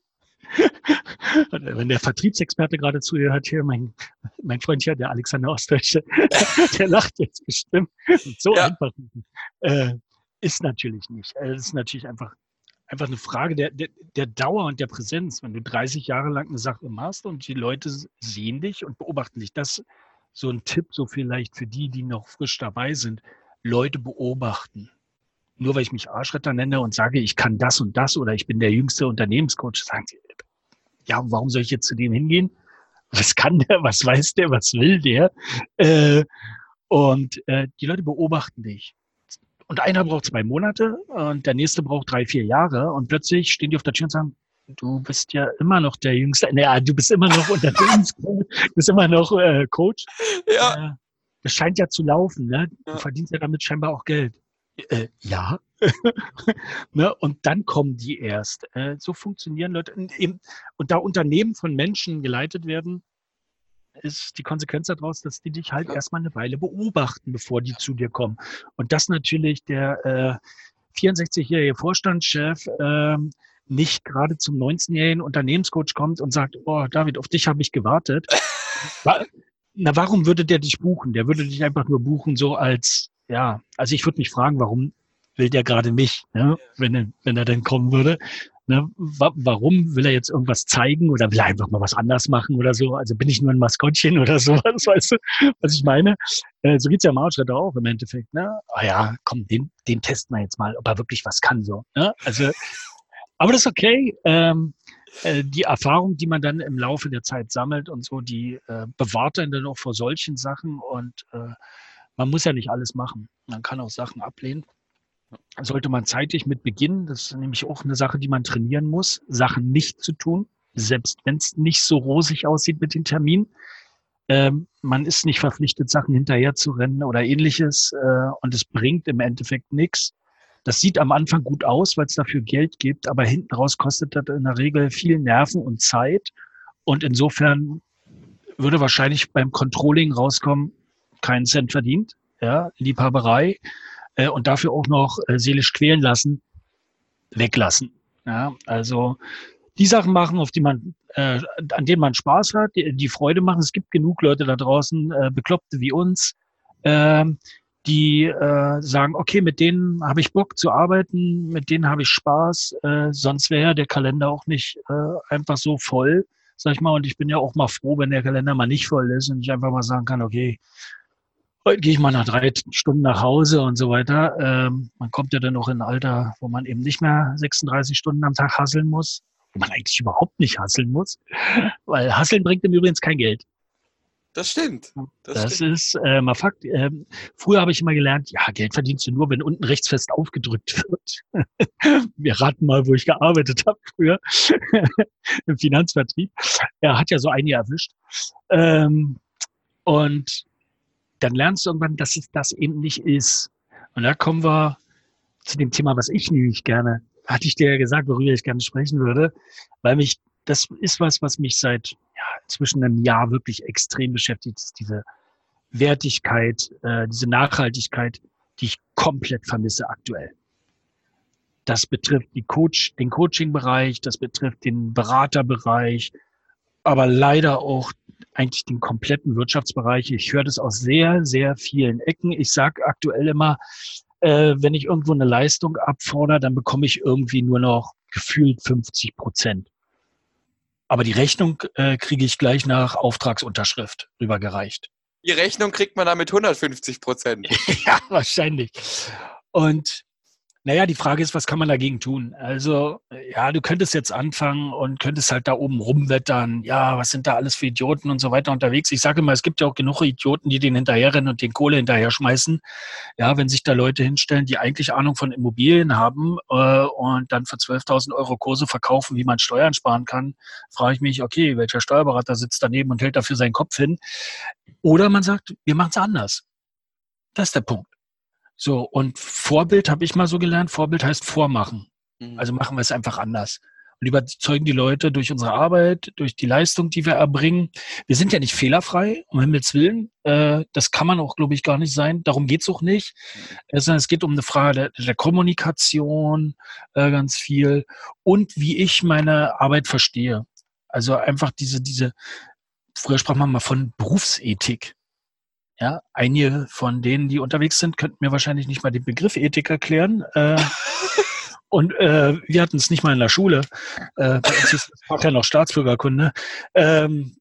Wenn der Vertriebsexperte gerade zuhört, hier mein, mein Freund hier, der Alexander Ostdeutsche, der lacht jetzt bestimmt. So ja. Einfach äh, ist natürlich nicht. Es ist natürlich einfach, einfach eine Frage der, der, der Dauer und der Präsenz. Wenn du dreißig Jahre lang eine Sache machst und die Leute sehen dich und beobachten dich, das ist so ein Tipp, so vielleicht für die, die noch frisch dabei sind, Leute beobachten. Nur weil ich mich Arschretter nenne und sage, ich kann das und das oder ich bin der jüngste Unternehmenscoach, sagen sie, ja, warum soll ich jetzt zu dem hingehen? Was kann der, was weiß der, was will der? Äh, und äh, die Leute beobachten dich. Und einer braucht zwei Monate und der nächste braucht drei, vier Jahre und plötzlich stehen die auf der Tür und sagen, du bist ja immer noch der Jüngste, naja, du bist immer noch Unternehmenscoach, du bist immer noch äh, Coach. Ja. Äh, das scheint ja zu laufen, ne? Du ja. verdienst ja damit scheinbar auch Geld. Äh, ja. Ne? Und dann kommen die erst. Äh, so funktionieren Leute. Und, eben, und da Unternehmen von Menschen geleitet werden, ist die Konsequenz daraus, dass die dich halt ja. erstmal eine Weile beobachten, bevor die zu dir kommen. Und dass natürlich der äh, vierundsechzigjährige Vorstandschef äh, nicht gerade zum neunzehnjährigen Unternehmenscoach kommt und sagt, oh David, auf dich habe ich gewartet. Na, warum würde der dich buchen? Der würde dich einfach nur buchen, so als, ja, also ich würde mich fragen, warum will der gerade mich, ne? wenn, er, wenn er denn kommen würde. Ne? Wa- warum will er jetzt irgendwas zeigen oder will er einfach mal was anders machen oder so? Also bin ich nur ein Maskottchen oder sowas, weißt du, was ich meine? Äh, so geht's ja Marschritter auch im Endeffekt. Ne? Ah ja, komm, den, den testen wir jetzt mal, ob er wirklich was kann. So, ne? Also, aber das ist okay. Ähm, äh, die Erfahrung, die man dann im Laufe der Zeit sammelt und so, die äh, bewahrt einen dann auch vor solchen Sachen und äh, man muss ja nicht alles machen. Man kann auch Sachen ablehnen. Sollte man zeitig mit beginnen, das ist nämlich auch eine Sache, die man trainieren muss, Sachen nicht zu tun, selbst wenn es nicht so rosig aussieht mit den Terminen. Ähm, man ist nicht verpflichtet, Sachen hinterher zu rennen oder ähnliches äh, und es bringt im Endeffekt nichts. Das sieht am Anfang gut aus, weil es dafür Geld gibt, aber hinten raus kostet das in der Regel viel Nerven und Zeit und insofern würde wahrscheinlich beim Controlling rauskommen, keinen Cent verdient, ja, Liebhaberei. Äh, und dafür auch noch äh, seelisch quälen lassen, weglassen. Ja, also die Sachen machen, auf die man, äh, an denen man Spaß hat, die, die Freude machen. Es gibt genug Leute da draußen, äh, Bekloppte wie uns, ähm, die äh, sagen, okay, mit denen habe ich Bock zu arbeiten, mit denen habe ich Spaß, äh, sonst wäre der Kalender auch nicht äh, einfach so voll, sag ich mal. Und ich bin ja auch mal froh, wenn der Kalender mal nicht voll ist und ich einfach mal sagen kann, okay, heute gehe ich mal nach drei Stunden nach Hause und so weiter. Ähm, man kommt ja dann auch in ein Alter, wo man eben nicht mehr sechsunddreißig Stunden am Tag hasseln muss, wo man eigentlich überhaupt nicht hasseln muss, weil Hasseln bringt im Übrigen kein Geld. Das stimmt. Das, Das stimmt. ist äh, mal Fakt. Ähm, früher habe ich immer gelernt, ja, Geld verdienst du nur, wenn unten rechts fest aufgedrückt wird. Wir raten mal, wo ich gearbeitet habe früher im Finanzvertrieb. Er hat ja so einige erwischt. Ähm, und dann lernst du irgendwann, dass es das eben nicht ist. Und da kommen wir zu dem Thema, was ich nämlich gerne, hatte ich dir ja gesagt, worüber ich gerne sprechen würde, weil mich, das ist was, was mich seit ja, zwischen einem Jahr wirklich extrem beschäftigt, ist diese Wertigkeit, äh, diese Nachhaltigkeit, die ich komplett vermisse aktuell. Das betrifft die Coach, den Coaching-Bereich, das betrifft den Beraterbereich, aber leider auch eigentlich den kompletten Wirtschaftsbereich. Ich höre das aus sehr, sehr vielen Ecken. Ich sage aktuell immer, äh, wenn ich irgendwo eine Leistung abfordere, dann bekomme ich irgendwie nur noch gefühlt fünfzig Prozent. Aber die Rechnung äh, kriege ich gleich nach Auftragsunterschrift rübergereicht. Die Rechnung kriegt man damit hundertfünfzig Prozent. Ja, wahrscheinlich. Und naja, die Frage ist, was kann man dagegen tun? Also, ja, du könntest jetzt anfangen und könntest halt da oben rumwettern. Ja, was sind da alles für Idioten und so weiter unterwegs? Ich sage immer, es gibt ja auch genug Idioten, die den hinterherrennen und den Kohle hinterher schmeißen. Ja, wenn sich da Leute hinstellen, die eigentlich Ahnung von Immobilien haben äh, und dann für zwölftausend Euro Kurse verkaufen, wie man Steuern sparen kann, frage ich mich, okay, welcher Steuerberater sitzt daneben und hält dafür seinen Kopf hin? Oder man sagt, wir machen es anders. Das ist der Punkt. So, und Vorbild habe ich mal so gelernt, Vorbild heißt vormachen. Mhm. Also machen wir es einfach anders. Und überzeugen die Leute durch unsere Arbeit, durch die Leistung, die wir erbringen. Wir sind ja nicht fehlerfrei, um Himmels Willen. Äh, das kann man auch, glaube ich, gar nicht sein. Darum geht's auch nicht. Mhm. Sondern es geht um eine Frage der, der Kommunikation äh, ganz viel und wie ich meine Arbeit verstehe. Also einfach diese, diese, früher sprach man mal von Berufsethik. Ja, einige von denen, die unterwegs sind, könnten mir wahrscheinlich nicht mal den Begriff Ethik erklären. Äh, und äh, wir hatten es nicht mal in der Schule. Äh, bei uns ist das Fach ja noch Staatsbürgerkunde. Ähm,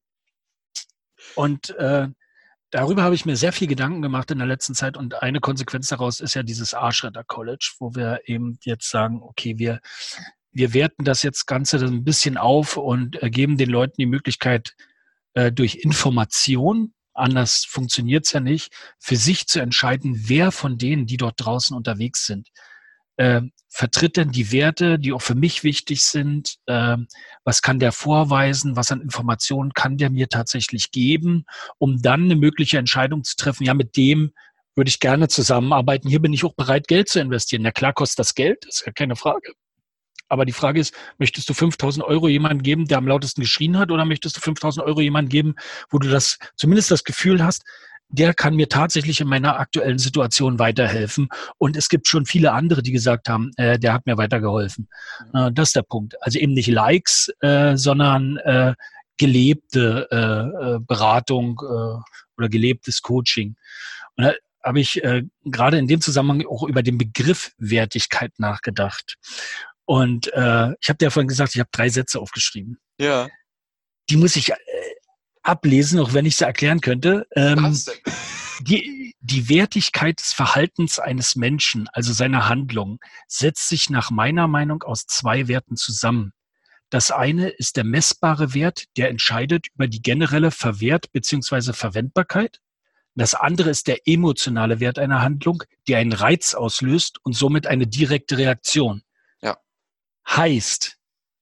und äh, darüber habe ich mir sehr viel Gedanken gemacht in der letzten Zeit. Und eine Konsequenz daraus ist ja dieses Arschretter College, wo wir eben jetzt sagen, okay, wir, wir werten das jetzt Ganze ein bisschen auf und äh, geben den Leuten die Möglichkeit, äh, durch Information, anders funktioniert es ja nicht, für sich zu entscheiden, wer von denen, die dort draußen unterwegs sind, äh, vertritt denn die Werte, die auch für mich wichtig sind, äh, was kann der vorweisen, was an Informationen kann der mir tatsächlich geben, um dann eine mögliche Entscheidung zu treffen, ja, mit dem würde ich gerne zusammenarbeiten, hier bin ich auch bereit, Geld zu investieren. Ja klar kostet das Geld, das ist ja keine Frage. Aber die Frage ist, möchtest du fünftausend Euro jemandem geben, der am lautesten geschrien hat, oder möchtest du fünftausend Euro jemandem geben, wo du das zumindest das Gefühl hast, der kann mir tatsächlich in meiner aktuellen Situation weiterhelfen. Und es gibt schon viele andere, die gesagt haben, äh, der hat mir weitergeholfen. Äh, das ist der Punkt. Also eben nicht Likes, äh, sondern äh, gelebte äh, Beratung äh, oder gelebtes Coaching. Und da habe ich äh, gerade in dem Zusammenhang auch über den Begriff Wertigkeit nachgedacht. Und äh, ich habe dir ja vorhin gesagt, ich habe drei Sätze aufgeschrieben. Ja. Die muss ich äh, ablesen, auch wenn ich sie erklären könnte. Ähm, die, die Wertigkeit des Verhaltens eines Menschen, also seiner Handlung, setzt sich nach meiner Meinung aus zwei Werten zusammen. Das eine ist der messbare Wert, der entscheidet über die generelle Verwehrt- bzw. Verwendbarkeit. Das andere ist der emotionale Wert einer Handlung, die einen Reiz auslöst und somit eine direkte Reaktion. Ja. Heißt,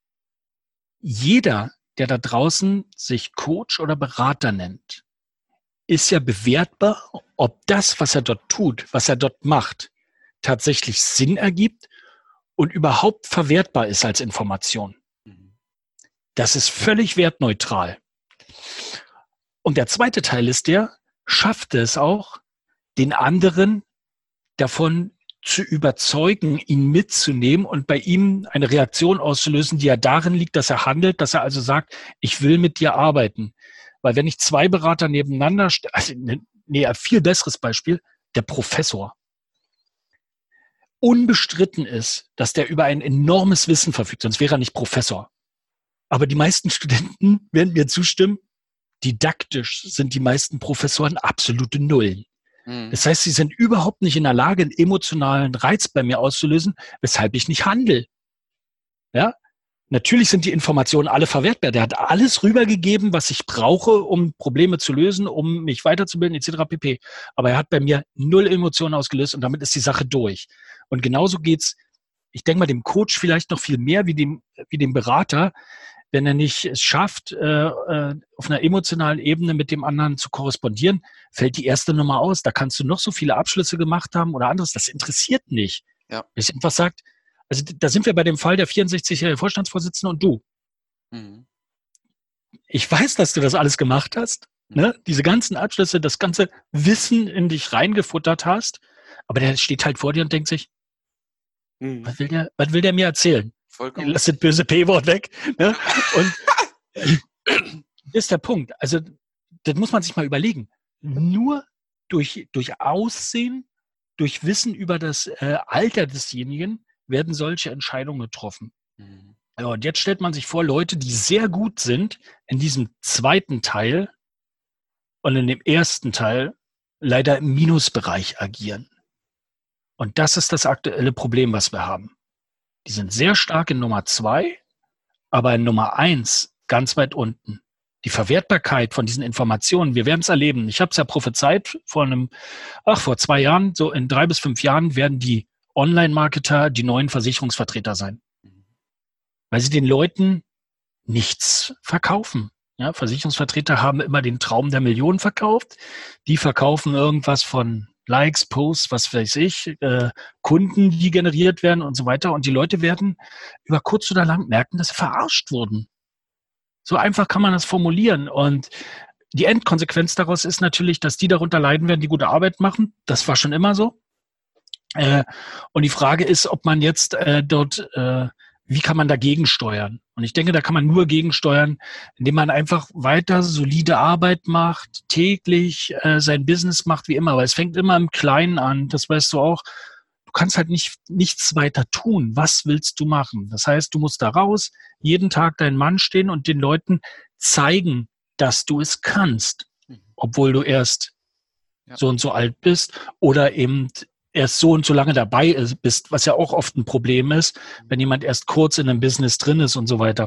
jeder, der da draußen sich Coach oder Berater nennt, ist ja bewertbar, ob das, was er dort tut, was er dort macht, tatsächlich Sinn ergibt und überhaupt verwertbar ist als Information. Das ist völlig wertneutral. Und der zweite Teil ist der, schafft es auch, den anderen davon zu überzeugen, ihn mitzunehmen und bei ihm eine Reaktion auszulösen, die ja darin liegt, dass er handelt, dass er also sagt, ich will mit dir arbeiten. Weil wenn ich zwei Berater nebeneinander, st- also nee, ein viel besseres Beispiel, der Professor. Unbestritten ist, dass der über ein enormes Wissen verfügt, sonst wäre er nicht Professor. Aber die meisten Studenten werden mir zustimmen, didaktisch sind die meisten Professoren absolute Nullen. Mhm. Das heißt, sie sind überhaupt nicht in der Lage, einen emotionalen Reiz bei mir auszulösen, weshalb ich nicht handle. Ja? Natürlich sind die Informationen alle verwertbar. Der hat alles rübergegeben, was ich brauche, um Probleme zu lösen, um mich weiterzubilden, et cetera pp. Aber er hat bei mir null Emotionen ausgelöst und damit ist die Sache durch. Und genauso geht's, ich denke mal, dem Coach vielleicht noch viel mehr wie dem, wie dem Berater, wenn er nicht es schafft, äh, äh, auf einer emotionalen Ebene mit dem anderen zu korrespondieren, fällt die erste Nummer aus. Da kannst du noch so viele Abschlüsse gemacht haben oder anderes. Das interessiert nicht. Ja. Bis einfach sagt, also da sind wir bei dem Fall der vierundsechzigjährige Vorstandsvorsitzende und du. Mhm. Ich weiß, dass du das alles gemacht hast, mhm. ne? Diese ganzen Abschlüsse, das ganze Wissen in dich reingefuttert hast, aber der steht halt vor dir und denkt sich, mhm. was will der, was will der mir erzählen? Vollkommen. Lass das böse P-Wort weg. Ne? Und das ist der Punkt. Also, das muss man sich mal überlegen. Nur durch, durch Aussehen, durch Wissen über das äh, Alter desjenigen werden solche Entscheidungen getroffen. Mhm. Ja, und jetzt stellt man sich vor, Leute, die sehr gut sind in diesem zweiten Teil und in dem ersten Teil leider im Minusbereich agieren. Und das ist das aktuelle Problem, was wir haben. Die sind sehr stark in Nummer zwei, aber in Nummer eins ganz weit unten. Die Verwertbarkeit von diesen Informationen, wir werden es erleben. Ich habe es ja prophezeit vor einem, ach, vor zwei Jahren, so in drei bis fünf Jahren werden die Online-Marketer die neuen Versicherungsvertreter sein. Weil sie den Leuten nichts verkaufen. Ja, Versicherungsvertreter haben immer den Traum der Millionen verkauft. Die verkaufen irgendwas von Likes, Posts, was weiß ich, äh, Kunden, die generiert werden und so weiter. Und die Leute werden über kurz oder lang merken, dass sie verarscht wurden. So einfach kann man das formulieren. Und die Endkonsequenz daraus ist natürlich, dass die darunter leiden werden, die gute Arbeit machen. Das war schon immer so. Äh, und die Frage ist, ob man jetzt äh, dort, äh, wie kann man dagegen steuern? Und ich denke, da kann man nur gegensteuern, indem man einfach weiter solide Arbeit macht, täglich äh, sein Business macht wie immer. Weil es fängt immer im Kleinen an, das weißt du auch. Du kannst halt nicht nichts weiter tun. Was willst du machen? Das heißt, du musst da raus, jeden Tag deinen Mann stehen und den Leuten zeigen, dass du es kannst, obwohl du erst ja. so und so alt bist oder eben erst so und so lange dabei bist, was ja auch oft ein Problem ist, wenn jemand erst kurz in einem Business drin ist und so weiter.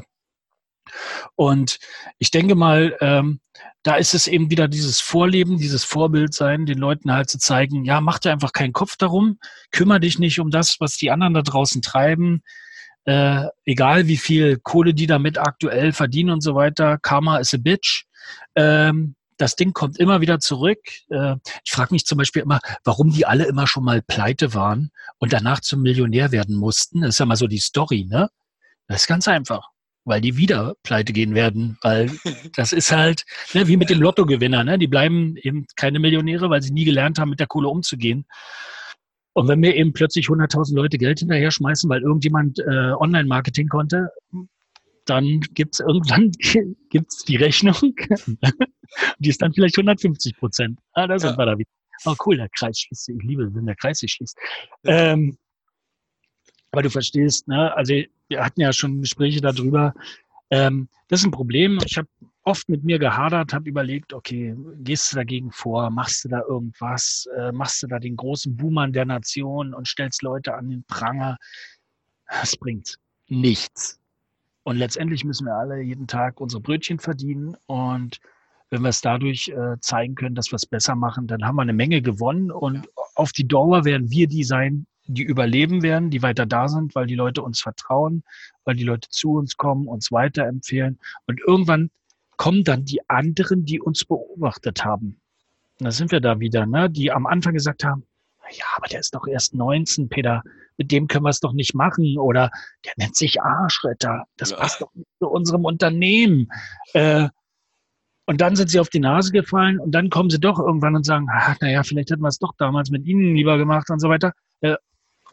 Und ich denke mal, ähm, da ist es eben wieder dieses Vorleben, dieses Vorbild sein, den Leuten halt zu zeigen, ja, mach dir einfach keinen Kopf darum, kümmere dich nicht um das, was die anderen da draußen treiben, äh, egal wie viel Kohle die damit aktuell verdienen und so weiter, Karma is a bitch. Ähm, das Ding kommt immer wieder zurück. Äh, ich frage mich zum Beispiel immer, warum die alle immer schon mal pleite waren und danach zum Millionär werden mussten. Das ist ja mal so die Story, ne? Das ist ganz einfach. Weil die wieder pleite gehen werden, weil das ist halt ne, wie mit dem Lottogewinner, ne? Die bleiben eben keine Millionäre, weil sie nie gelernt haben, mit der Kohle umzugehen. Und wenn mir eben plötzlich hunderttausend Leute Geld hinterher schmeißen, weil irgendjemand äh, Online-Marketing konnte, dann gibt's irgendwann gibt's die Rechnung, die ist dann vielleicht hundertfünfzig Prozent. Ah, da sind ja. wir da wieder. Oh cool, der Kreis schließt. Ich liebe, wenn der Kreis sich schließt. Ja. Ähm, aber du verstehst, ne? Also wir hatten ja schon Gespräche darüber. Ähm, das ist ein Problem. Ich habe oft mit mir gehadert, habe überlegt, okay, gehst du dagegen vor, machst du da irgendwas, äh, machst du da den großen Buhmann der Nation und stellst Leute an den Pranger. Das bringt nichts. Und letztendlich müssen wir alle jeden Tag unsere Brötchen verdienen. Und wenn wir es dadurch äh, zeigen können, dass wir es besser machen, dann haben wir eine Menge gewonnen. Und auf die Dauer werden wir die sein, die überleben werden, die weiter da sind, weil die Leute uns vertrauen, weil die Leute zu uns kommen, uns weiterempfehlen. Und irgendwann kommen dann die anderen, die uns beobachtet haben. Und da sind wir da wieder, ne? Die am Anfang gesagt haben, ja, aber der ist doch erst neunzehn, Peter, mit dem können wir es doch nicht machen. Oder der nennt sich Arschretter. Das ja. passt doch nicht zu unserem Unternehmen. Äh, und dann sind sie auf die Nase gefallen und dann kommen sie doch irgendwann und sagen, ach, naja, vielleicht hätten wir es doch damals mit Ihnen lieber gemacht und so weiter. Äh,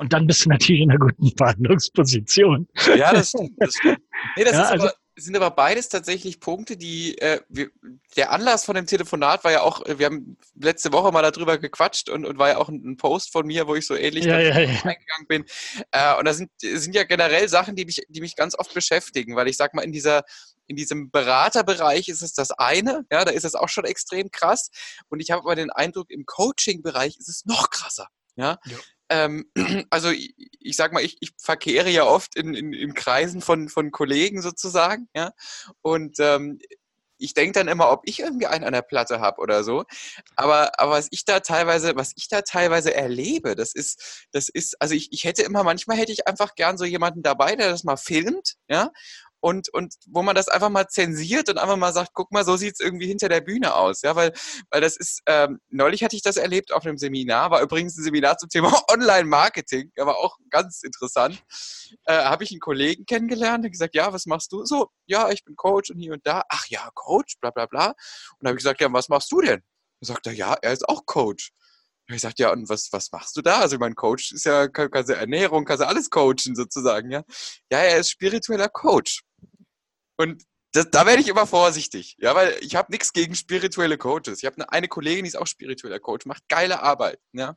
Und dann bist du natürlich in einer guten Verhandlungsposition. Ja, das stimmt. Das stimmt. Nee, das Ja, ist also, aber, sind aber beides tatsächlich Punkte, die äh, wir, der Anlass von dem Telefonat war ja auch, wir haben letzte Woche mal darüber gequatscht und, und war ja auch ein, ein Post von mir, wo ich so ähnlich ja, dazu ja, ja. eingegangen bin. Äh, und da sind, sind ja generell Sachen, die mich, die mich ganz oft beschäftigen, weil ich sag mal, in dieser in diesem Beraterbereich ist es das eine, ja, da ist es auch schon extrem krass. Und ich habe aber den Eindruck, im Coaching-Bereich ist es noch krasser. Ja, Ja. ähm, also ich, ich sag mal, ich, ich verkehre ja oft in, in, in Kreisen von, von Kollegen sozusagen, ja, und ähm, ich denke dann immer, ob ich irgendwie einen an der Platte habe oder so. Aber, aber was ich da teilweise, was ich da teilweise erlebe, das ist, das ist, also ich, ich hätte immer, manchmal hätte ich einfach gern so jemanden dabei, der das mal filmt, ja, und, und wo man das einfach mal zensiert und einfach mal sagt, guck mal, so sieht's irgendwie hinter der Bühne aus, ja, weil, weil das ist, ähm, neulich hatte ich das erlebt auf einem Seminar, war übrigens ein Seminar zum Thema Online-Marketing, aber auch ganz interessant. Äh, habe ich einen Kollegen kennengelernt, der gesagt, ja, was machst du? So, ja, ich bin Coach und hier und da. Ach ja, Coach, bla bla bla. Und da habe ich gesagt, ja, was machst du denn? Da sagt er, ja, er ist auch Coach. Und ich sagte, ja, und was, was machst du da? Also mein Coach ist ja, kann, kann Ernährung, kann alles coachen sozusagen, ja. Ja, er ist spiritueller Coach. Und das, da werde ich immer vorsichtig, ja, weil ich habe nichts gegen spirituelle Coaches. Ich habe eine, eine Kollegin, die ist auch spiritueller Coach, macht geile Arbeit, ja.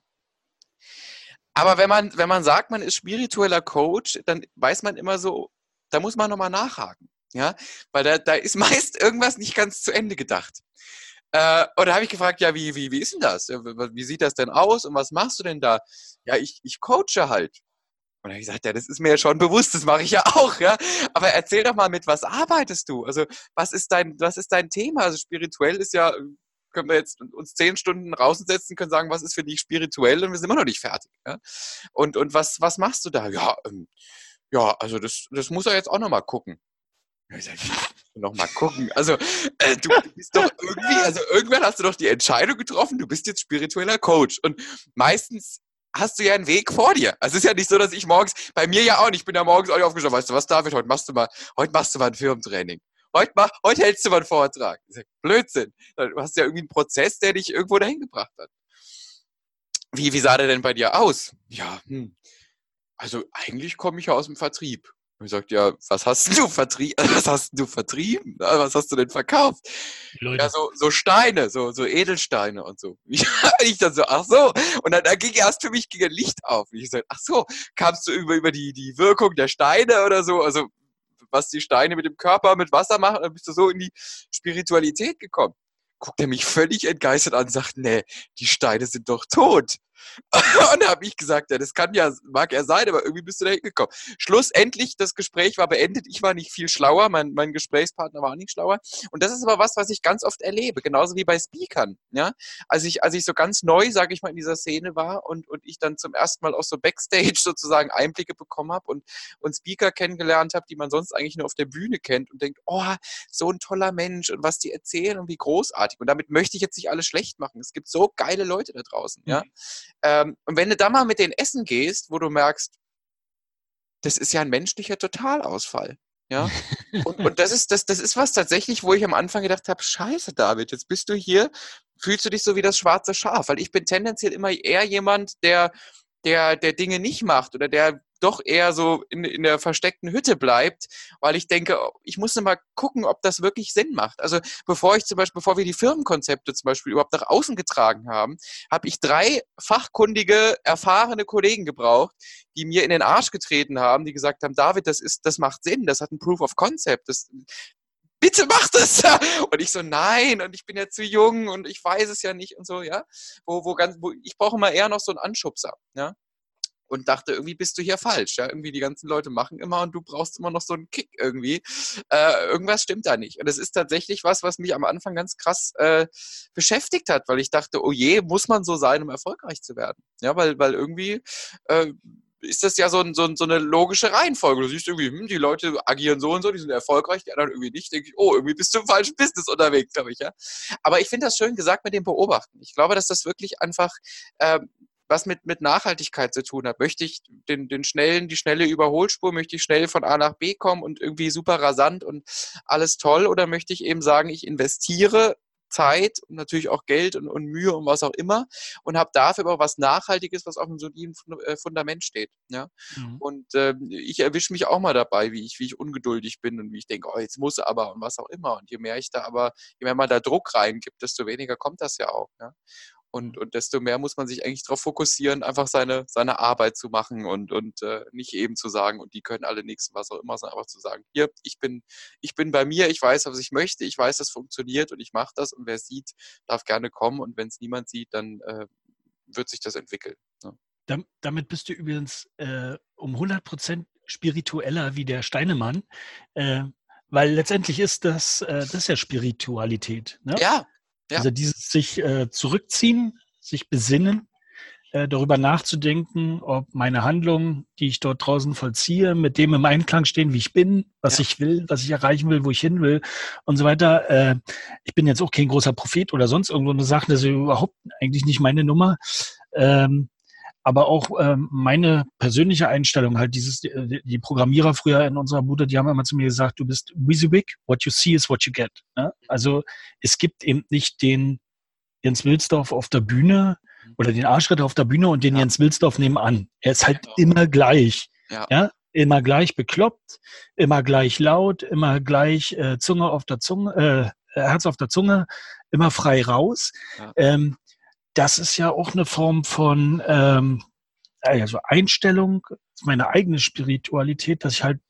Aber wenn man, wenn man sagt, man ist spiritueller Coach, dann weiß man immer so, da muss man nochmal nachhaken, ja, weil da, da ist meist irgendwas nicht ganz zu Ende gedacht. Äh, und da habe ich gefragt, ja, wie, wie, wie ist denn das? Wie sieht das denn aus und was machst du denn da? Ja, ich, ich coache halt. Und dann habe ich gesagt, ja, das ist mir ja schon bewusst, das mache ich ja auch, ja. Aber erzähl doch mal, mit was arbeitest du? Also, was ist dein, was ist dein Thema? Also, spirituell ist ja, können wir jetzt uns zehn Stunden raussetzen, können sagen, was ist für dich spirituell und wir sind immer noch nicht fertig, ja. Und, und was, was machst du da? Ja, ähm, ja, also, das, das muss er jetzt auch nochmal gucken. Ja, ich sag, noch mal gucken. Also, äh, du bist doch irgendwie, also irgendwann hast du doch die Entscheidung getroffen, du bist jetzt spiritueller Coach. Und meistens hast du ja einen Weg vor dir. Also es ist ja nicht so, dass ich morgens, bei mir ja auch nicht, ich bin ja morgens auch nicht aufgestanden, weißt du was, David, heute machst du mal, heute machst du mal ein Firmentraining. Heute, mach, heute hältst du mal einen Vortrag. Ich sag, Blödsinn. Du hast ja irgendwie einen Prozess, der dich irgendwo dahin gebracht hat. Wie, wie sah der denn bei dir aus? Ja, hm. Also eigentlich komme ich ja aus dem Vertrieb. Und ich sagte, ja, was hast du vertrieben? Was hast du vertrieben? Was hast du denn verkauft? Leute. Ja, so, so Steine, so, so Edelsteine und so. Ich, ich dann so, ach so. Und dann, dann ging erst für mich ging ein Licht auf. Und ich sagte, ach so, kamst du über, über die, die Wirkung der Steine oder so? Also, was die Steine mit dem Körper, mit Wasser machen, dann bist du so in die Spiritualität gekommen. Guckt er mich völlig entgeistert an und sagt, nee, die Steine sind doch tot. Und da habe ich gesagt, ja, das kann ja, mag er sein, aber irgendwie bist du da hingekommen. Schlussendlich, das Gespräch war beendet. Ich war nicht viel schlauer, mein, mein Gesprächspartner war nicht schlauer. Und das ist aber was, was ich ganz oft erlebe, genauso wie bei Speakern. Ja? Als ich, als ich so ganz neu, sage ich mal, in dieser Szene war und, und ich dann zum ersten Mal auch so Backstage sozusagen Einblicke bekommen habe und, und Speaker kennengelernt habe, die man sonst eigentlich nur auf der Bühne kennt und denkt, oh, so ein toller Mensch und was die erzählen und wie großartig. Und damit möchte ich jetzt nicht alles schlecht machen. Es gibt so geile Leute da draußen. Ja? Mhm. Ähm, und wenn du da mal mit denen essen gehst, wo du merkst, das ist ja ein menschlicher Totalausfall. Ja? Und, und das ist, das, das ist was tatsächlich, wo ich am Anfang gedacht habe, scheiße, David, jetzt bist du hier, fühlst du dich so wie das schwarze Schaf, weil ich bin tendenziell immer eher jemand, der, der, der Dinge nicht macht oder der doch eher so in, in der versteckten Hütte bleibt, weil ich denke, ich muss mal gucken, ob das wirklich Sinn macht. Also bevor ich zum Beispiel, bevor wir die Firmenkonzepte zum Beispiel überhaupt nach außen getragen haben, habe ich drei fachkundige, erfahrene Kollegen gebraucht, die mir in den Arsch getreten haben, die gesagt haben, David, das ist, das macht Sinn, das hat ein Proof of Concept, das, bitte mach das! Und ich so, nein, und ich bin ja zu jung und ich weiß es ja nicht und so, ja. Wo, wo ganz, wo, ich brauche immer eher noch so einen Anschubser, ja. Und dachte, irgendwie bist du hier falsch, ja. Irgendwie die ganzen Leute machen immer und du brauchst immer noch so einen Kick irgendwie. Äh, irgendwas stimmt da nicht. Und das ist tatsächlich was, was mich am Anfang ganz krass äh, beschäftigt hat, weil ich dachte, oh je, muss man so sein, um erfolgreich zu werden? Ja, weil, weil irgendwie äh, ist das ja so, ein, so, ein, so eine logische Reihenfolge. Du siehst irgendwie, hm, die Leute agieren so und so, die sind erfolgreich, die anderen irgendwie nicht. Denke ich, oh, irgendwie bist du im falschen Business unterwegs, glaube ich, ja. Aber ich finde das schön gesagt mit dem Beobachten. Ich glaube, dass das wirklich einfach äh, was mit, mit Nachhaltigkeit zu tun hat. Möchte ich den, den schnellen, die schnelle Überholspur, möchte ich schnell von A nach B kommen und irgendwie super rasant und alles toll, oder möchte ich eben sagen, ich investiere Zeit und natürlich auch Geld und, und Mühe und was auch immer und habe dafür aber was Nachhaltiges, was auf einem soliden Fundament steht. Ja? Mhm. Und ähm, ich erwische mich auch mal dabei, wie ich, wie ich ungeduldig bin und wie ich denke, oh, jetzt muss aber und was auch immer. Und je mehr ich da aber, je mehr man da Druck reingibt, desto weniger kommt das ja auch. Ja? Und, und desto mehr muss man sich eigentlich darauf fokussieren, einfach seine, seine Arbeit zu machen und, und äh, nicht eben zu sagen, und die können alle nichts, was auch immer, sondern einfach zu sagen, hier, ich bin, ich bin bei mir, ich weiß, was ich möchte, ich weiß, das funktioniert und ich mache das und wer sieht, darf gerne kommen und wenn es niemand sieht, dann äh, wird sich das entwickeln. Ne? Dam- Damit bist du übrigens äh, um hundert Prozent spiritueller wie der Steinemann, äh, weil letztendlich ist das, äh, das ist ja Spiritualität. Ne? Ja, ja. Also dieses sich äh, zurückziehen, sich besinnen, äh, darüber nachzudenken, ob meine Handlungen, die ich dort draußen vollziehe, mit dem im Einklang stehen, wie ich bin, was Ja. ich will, was ich erreichen will, wo ich hin will und so weiter. Äh, ich bin jetzt auch kein großer Prophet oder sonst irgendwo eine Sache, das ist überhaupt eigentlich nicht meine Nummer. Ähm, aber auch ähm, meine persönliche Einstellung, halt dieses, die, die Programmierer früher in unserer Bude, die haben immer zu mir gesagt, du bist WYSIWYG, what you see is what you get. Ne? Also es gibt eben nicht den Jens Wilsdorf auf der Bühne oder den Arschritter auf der Bühne und den Ja. Jens Wilsdorf nebenan. Er ist halt Genau. immer gleich. Ja. Ja? Immer gleich bekloppt, immer gleich laut, immer gleich äh, Zunge auf der Zunge, äh, Herz auf der Zunge, immer frei raus. Ja. Ähm, das ist ja auch eine Form von ähm, also Einstellung, meine eigene Spiritualität, dass ich halt,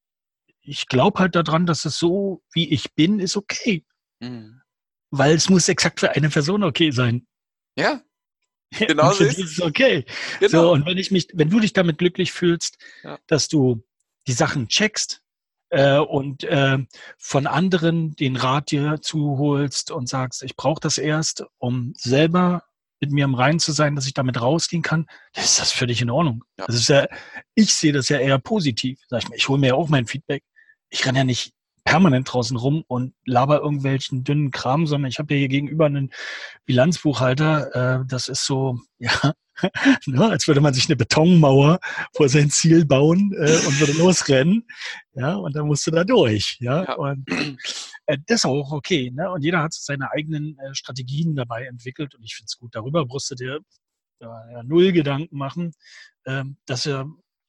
ich glaube halt daran, dass es so, wie ich bin, ist okay. Mhm. Weil es muss exakt für eine Person okay sein. Ja, genau Und so für ist die es. ist es okay. Genau. So, und wenn ich mich, wenn du dich damit glücklich fühlst, Ja. dass du die Sachen checkst äh, und äh, von anderen den Rat dir zuholst und sagst, ich brauche das erst, um selber mit mir im Reinen zu sein, dass ich damit rausgehen kann, dann ist das völlig in Ordnung. Ja. Das ist ja, ich sehe das ja eher positiv. Sag ich mal, ich hole mir ja auch mein Feedback. Ich renne ja nicht permanent draußen rum und laber irgendwelchen dünnen Kram, sondern ich habe ja hier gegenüber einen Bilanzbuchhalter. Äh, das ist so, ja, ne, als würde man sich eine Betonmauer vor sein Ziel bauen äh, und würde losrennen. Ja, und dann musst du da durch. Ja, Ja. und äh, das ist auch okay. Ne? Und jeder hat seine eigenen äh, Strategien dabei entwickelt und ich finde es gut. Darüber brauchst du dir ja, ja, null Gedanken machen, ähm, dass er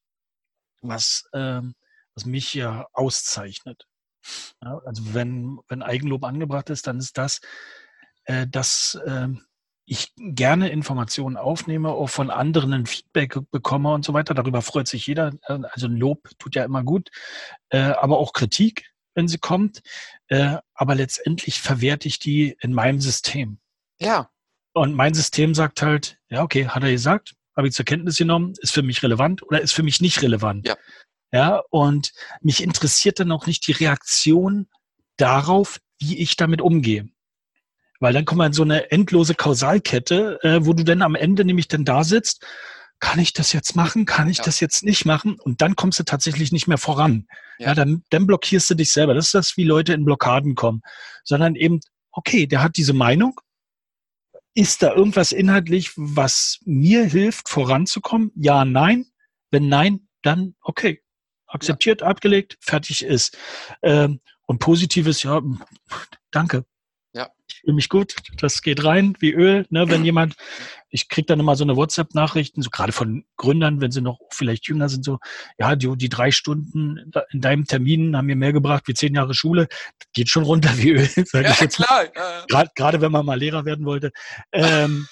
was, ähm, was mich ja auszeichnet. Ja, also wenn, wenn Eigenlob angebracht ist, dann ist das, äh, dass äh, ich gerne Informationen aufnehme, auch von anderen ein Feedback bekomme und so weiter. Darüber freut sich jeder. Also Lob tut ja immer gut, äh, aber auch Kritik, wenn sie kommt. Äh, aber letztendlich verwerte ich die in meinem System. Ja. Und mein System sagt halt, ja, okay, hat er gesagt, habe ich zur Kenntnis genommen, ist für mich relevant oder ist für mich nicht relevant. Ja. Ja, und mich interessiert dann auch nicht die Reaktion darauf, wie ich damit umgehe. Weil dann kommt man in so eine endlose Kausalkette, äh, wo du dann am Ende nämlich dann da sitzt, kann ich das jetzt machen, kann ich Ja. das jetzt nicht machen? Und dann kommst du tatsächlich nicht mehr voran. Ja, Ja. dann, dann blockierst du dich selber. Das ist das, wie Leute in Blockaden kommen. Sondern eben, okay, der hat diese Meinung. Ist da irgendwas inhaltlich, was mir hilft, voranzukommen? Ja, nein. Wenn nein, dann okay. Akzeptiert, ja. Abgelegt, fertig ist. Ähm, und Positives, ja, danke. Ja. Ich fühle mich gut, das geht rein wie Öl. Ne? Wenn jemand, ich kriege dann immer so eine WhatsApp-Nachrichten, so gerade von Gründern, wenn sie noch vielleicht jünger sind, so, ja, die, die drei Stunden in deinem Termin haben mir mehr gebracht wie zehn Jahre Schule. Das geht schon runter wie Öl, sage Ja, ich jetzt. klar. Ja. Gerade, gerade wenn man mal Lehrer werden wollte. Ähm,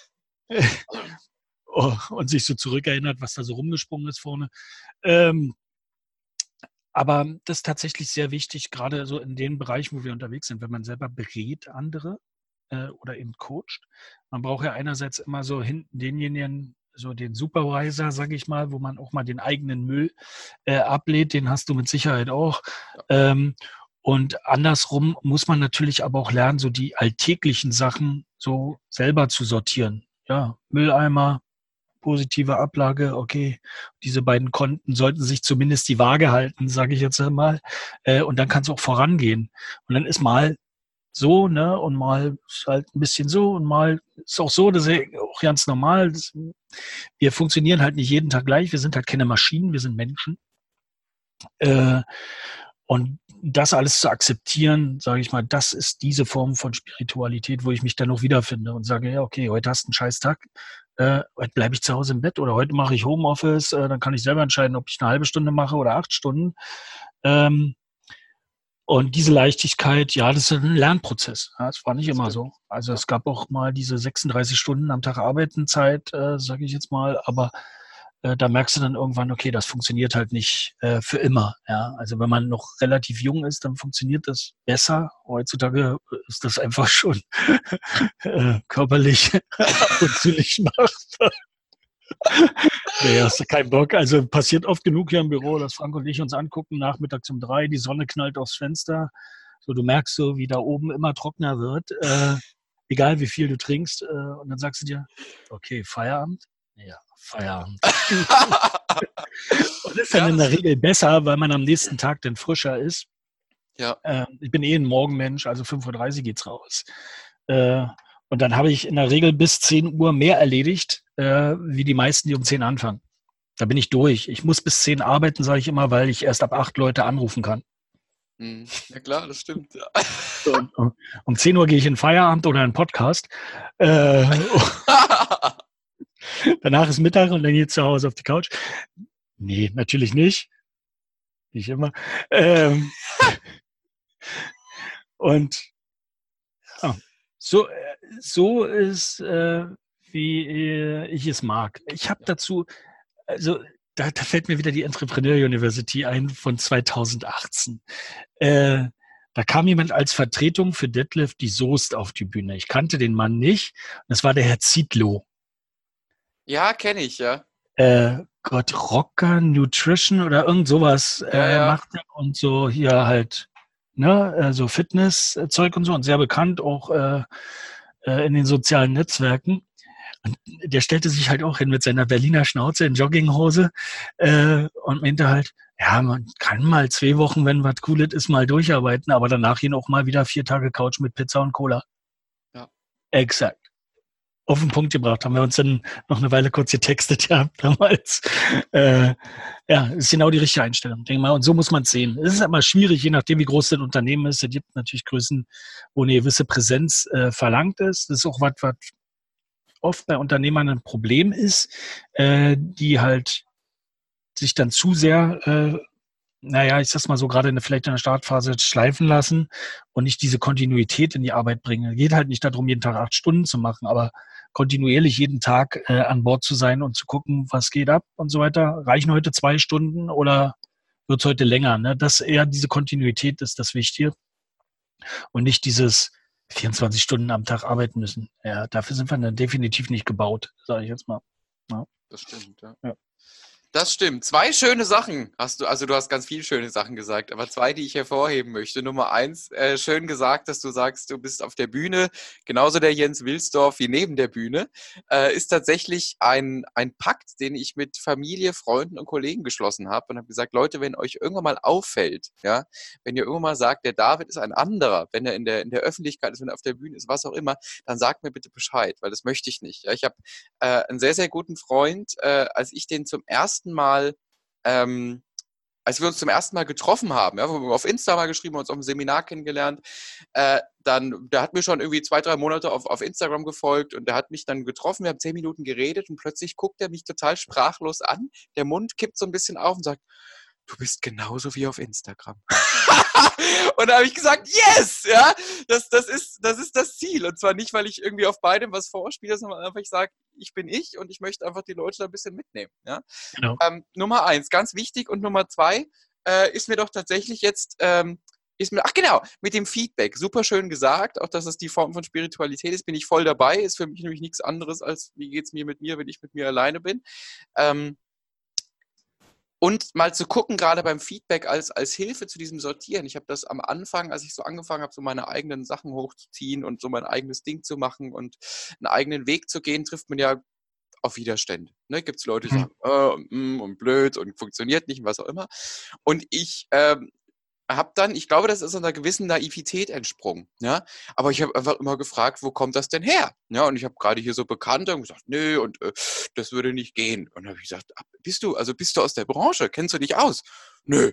oh, und sich so zurückerinnert, was da so rumgesprungen ist vorne. Ähm, aber das ist tatsächlich sehr wichtig, gerade so in den Bereichen, wo wir unterwegs sind, wenn man selber berät andere äh, oder eben coacht. Man braucht ja einerseits immer so hinten denjenigen, so den Supervisor, sage ich mal, wo man auch mal den eigenen Müll äh, ablehnt. Den hast du mit Sicherheit auch. Ja. Ähm, und andersrum muss man natürlich aber auch lernen, so die alltäglichen Sachen so selber zu sortieren. Ja, Mülleimer, positive Ablage, okay, diese beiden Konten sollten sich zumindest die Waage halten, sage ich jetzt mal. Äh, und dann kann es auch vorangehen. Und dann ist mal so, ne, und mal ist halt ein bisschen so und mal ist auch so, das ist ja auch ganz normal. Das, wir funktionieren halt nicht jeden Tag gleich, wir sind halt keine Maschinen, wir sind Menschen. Äh, und das alles zu akzeptieren, sage ich mal, das ist diese Form von Spiritualität, wo ich mich dann noch wiederfinde und sage, ja, okay, heute hast du einen scheiß Tag, äh, heute bleibe ich zu Hause im Bett oder heute mache ich Homeoffice, äh, dann kann ich selber entscheiden, ob ich eine halbe Stunde mache oder acht Stunden. Ähm, und diese Leichtigkeit, ja, das ist ein Lernprozess. Ja, das war nicht immer so. Also es gab auch mal diese sechsunddreißig Stunden am Tag Arbeitenzeit, äh, sage ich jetzt mal, aber äh, da merkst du dann irgendwann, okay, das funktioniert halt nicht äh, für immer. Ja, also wenn man noch relativ jung ist, dann funktioniert das besser. Heutzutage ist das einfach schon äh, körperlich ab und zu nicht machbar. Nee, hast du keinen Bock. Also passiert oft genug hier im Büro, dass Frank und ich uns angucken, nachmittags um drei, die Sonne knallt aufs Fenster. So, du merkst so, wie da oben immer trockener wird, äh, egal wie viel du trinkst. Äh, und dann sagst du dir, okay, Feierabend? Ja, Feierabend. Und das ist dann Ja, in der das Regel besser, weil man am nächsten Tag dann frischer ist. Ja. Äh, ich bin eh ein Morgenmensch, also fünf Uhr dreißig geht's raus. Äh, und dann habe ich in der Regel bis zehn Uhr mehr erledigt, äh, wie die meisten, die um zehn anfangen. Da bin ich durch. Ich muss bis zehn arbeiten, sage ich immer, weil ich erst ab acht Leute anrufen kann. Hm. Ja klar, das stimmt. Ja. So, und um, um zehn Uhr gehe ich in Feierabend oder in einen Podcast. Äh, danach ist Mittag und dann geht's zu Hause auf die Couch. Nee, natürlich nicht. Nicht immer. Ähm, und ja, so, äh, so ist, äh, wie äh, ich es mag. Ich habe dazu, also da, da fällt mir wieder die Entrepreneur University ein von zweitausendachtzehn. Äh, da kam jemand als Vertretung für Detlef die Soest auf die Bühne. Ich kannte den Mann nicht. Das war der Herr Zietlow. Ja, kenne ich, ja. Äh, Gott, Rocker Nutrition oder irgend sowas Ja, äh, ja. macht er und so hier halt, ne, äh, so Fitnesszeug und so und sehr bekannt auch äh, äh, in den sozialen Netzwerken. Und der stellte sich halt auch hin mit seiner Berliner Schnauze in Jogginghose äh, und meinte halt, ja, man kann mal zwei Wochen, wenn was Cooles ist, mal durcharbeiten, aber danach hin auch mal wieder vier Tage Couch mit Pizza und Cola. Ja. Exakt. Auf den Punkt gebracht, haben wir uns dann noch eine Weile kurz getextet, ja, damals. Äh, ja, ist genau die richtige Einstellung, denke mal. Und so muss man es sehen. Es ist immer schwierig, je nachdem, wie groß das Unternehmen ist. Es gibt natürlich Größen, wo eine gewisse Präsenz äh, verlangt ist. Das ist auch was, was oft bei Unternehmern ein Problem ist, äh, die halt sich dann zu sehr, äh, naja, ich sag's mal so, gerade in der, vielleicht in der Startphase schleifen lassen und nicht diese Kontinuität in die Arbeit bringen. Es geht halt nicht darum, jeden Tag acht Stunden zu machen, aber kontinuierlich jeden Tag äh, an Bord zu sein und zu gucken, was geht ab und so weiter. Reichen heute zwei Stunden oder wird's heute länger? Ne? Das eher diese Kontinuität ist das Wichtige und nicht dieses vierundzwanzig Stunden am Tag arbeiten müssen. Ja, dafür sind wir dann definitiv nicht gebaut, sage ich jetzt mal. Ja. Das stimmt, ja. Ja. Das stimmt. Zwei schöne Sachen hast du, also du hast ganz viele schöne Sachen gesagt, aber zwei, die ich hervorheben möchte. Nummer eins, äh, schön gesagt, dass du sagst, du bist auf der Bühne, genauso der Jens Wilsdorf wie neben der Bühne, äh, ist tatsächlich ein, ein Pakt, den ich mit Familie, Freunden und Kollegen geschlossen habe und habe gesagt, Leute, wenn euch irgendwann mal auffällt, ja, wenn ihr irgendwann mal sagt, der David ist ein anderer, wenn er in der, in der Öffentlichkeit ist, wenn er auf der Bühne ist, was auch immer, dann sagt mir bitte Bescheid, weil das möchte ich nicht. Ja, ich habe äh, einen sehr, sehr guten Freund, äh, als ich den zum ersten Mal, ähm, als wir uns zum ersten Mal getroffen haben, ja, wo wir auf Insta mal geschrieben, uns auf dem Seminar kennengelernt, äh, dann, der hat mir schon irgendwie zwei, drei Monate auf, auf Instagram gefolgt und der hat mich dann getroffen, wir haben zehn Minuten geredet und plötzlich guckt er mich total sprachlos an, der Mund kippt so ein bisschen auf und sagt, du bist genauso wie auf Instagram. Und da habe ich gesagt, yes! Ja, das, das, ist, das ist das Ziel. Und zwar nicht, weil ich irgendwie auf beidem was vorspiele, sondern einfach ich sage, ich bin ich und ich möchte einfach die Leute da ein bisschen mitnehmen. Ja? Genau. Ähm, Nummer eins, ganz wichtig. Und Nummer zwei äh, ist mir doch tatsächlich jetzt, ähm, ist mir, ach genau, mit dem Feedback. Super schön gesagt, auch dass es die Form von Spiritualität ist, bin ich voll dabei. Ist für mich nämlich nichts anderes als, wie geht es mir mit mir, wenn ich mit mir alleine bin. Ähm, Und mal zu gucken, gerade beim Feedback als, als Hilfe zu diesem Sortieren. Ich habe das am Anfang, als ich so angefangen habe, so meine eigenen Sachen hochzuziehen und so mein eigenes Ding zu machen und einen eigenen Weg zu gehen, trifft man ja auf Widerstände. Ne? Gibt es Leute, die Mhm. sagen, oh, mm, und blöd und funktioniert nicht und was auch immer. Und ich ähm, habe dann, ich glaube, das ist einer gewissen Naivität entsprungen. Ja? Aber ich habe einfach immer gefragt, wo kommt das denn her? Ja, und ich habe gerade hier so Bekannte und gesagt, nö, und äh, das würde nicht gehen. Und dann habe ich gesagt, bist du, also bist du aus der Branche? Kennst du dich aus? Nö.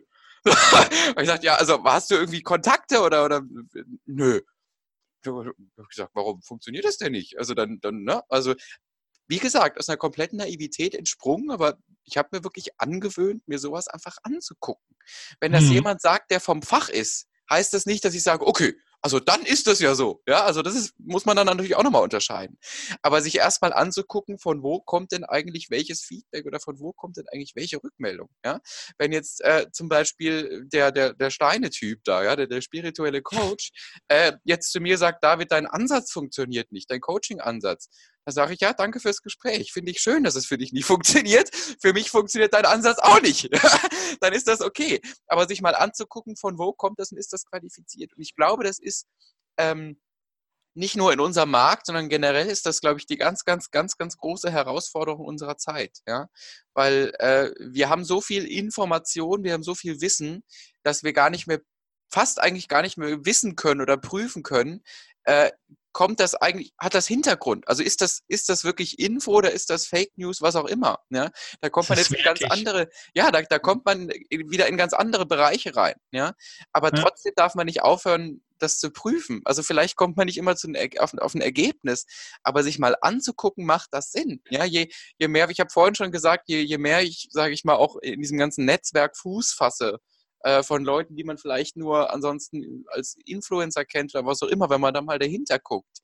Und ich sagte, ja, also hast du irgendwie Kontakte oder, oder nö. Ich habe gesagt, warum funktioniert das denn nicht? Also dann, dann, ne? Also wie gesagt, aus einer kompletten Naivität entsprungen, aber ich habe mir wirklich angewöhnt, mir sowas einfach anzugucken. Wenn das Mhm. jemand sagt, der vom Fach ist, heißt das nicht, dass ich sage, okay, also dann ist das ja so. Ja, also das ist, muss man dann natürlich auch nochmal unterscheiden. Aber sich erstmal anzugucken, von wo kommt denn eigentlich welches Feedback oder von wo kommt denn eigentlich welche Rückmeldung. Ja? Wenn jetzt äh, zum Beispiel der, der, der Steine-Typ da, ja, der, der spirituelle Coach, äh, jetzt zu mir sagt, David, dein Ansatz funktioniert nicht, dein Coaching-Ansatz. Da sage ich, ja, danke fürs Gespräch. Finde ich schön, dass es für dich nicht funktioniert. Für mich funktioniert dein Ansatz auch nicht. Dann ist das okay. Aber sich mal anzugucken, von wo kommt das und ist das qualifiziert. Und ich glaube, das ist ähm, nicht nur in unserem Markt, sondern generell ist das, glaube ich, die ganz, ganz, ganz, ganz große Herausforderung unserer Zeit. Ja? Weil äh, wir haben so viel Information, wir haben so viel Wissen, dass wir gar nicht mehr, fast eigentlich gar nicht mehr wissen können oder prüfen können, äh, kommt das eigentlich, hat das Hintergrund? Also ist das, ist das wirklich Info oder ist das Fake News, was auch immer? Ja? Da kommt Das man ist jetzt in ganz wertig. andere, ja, da, da kommt man wieder in ganz andere Bereiche rein. Ja? Aber Ja. trotzdem darf man nicht aufhören, das zu prüfen. Also vielleicht kommt man nicht immer zu einem, auf, auf ein Ergebnis, aber sich mal anzugucken, macht das Sinn. Ja? Je, je mehr, ich habe vorhin schon gesagt, je, je mehr ich, sage ich mal, auch in diesem ganzen Netzwerk Fuß fasse, von Leuten, die man vielleicht nur ansonsten als Influencer kennt oder was auch immer, wenn man da mal dahinter guckt.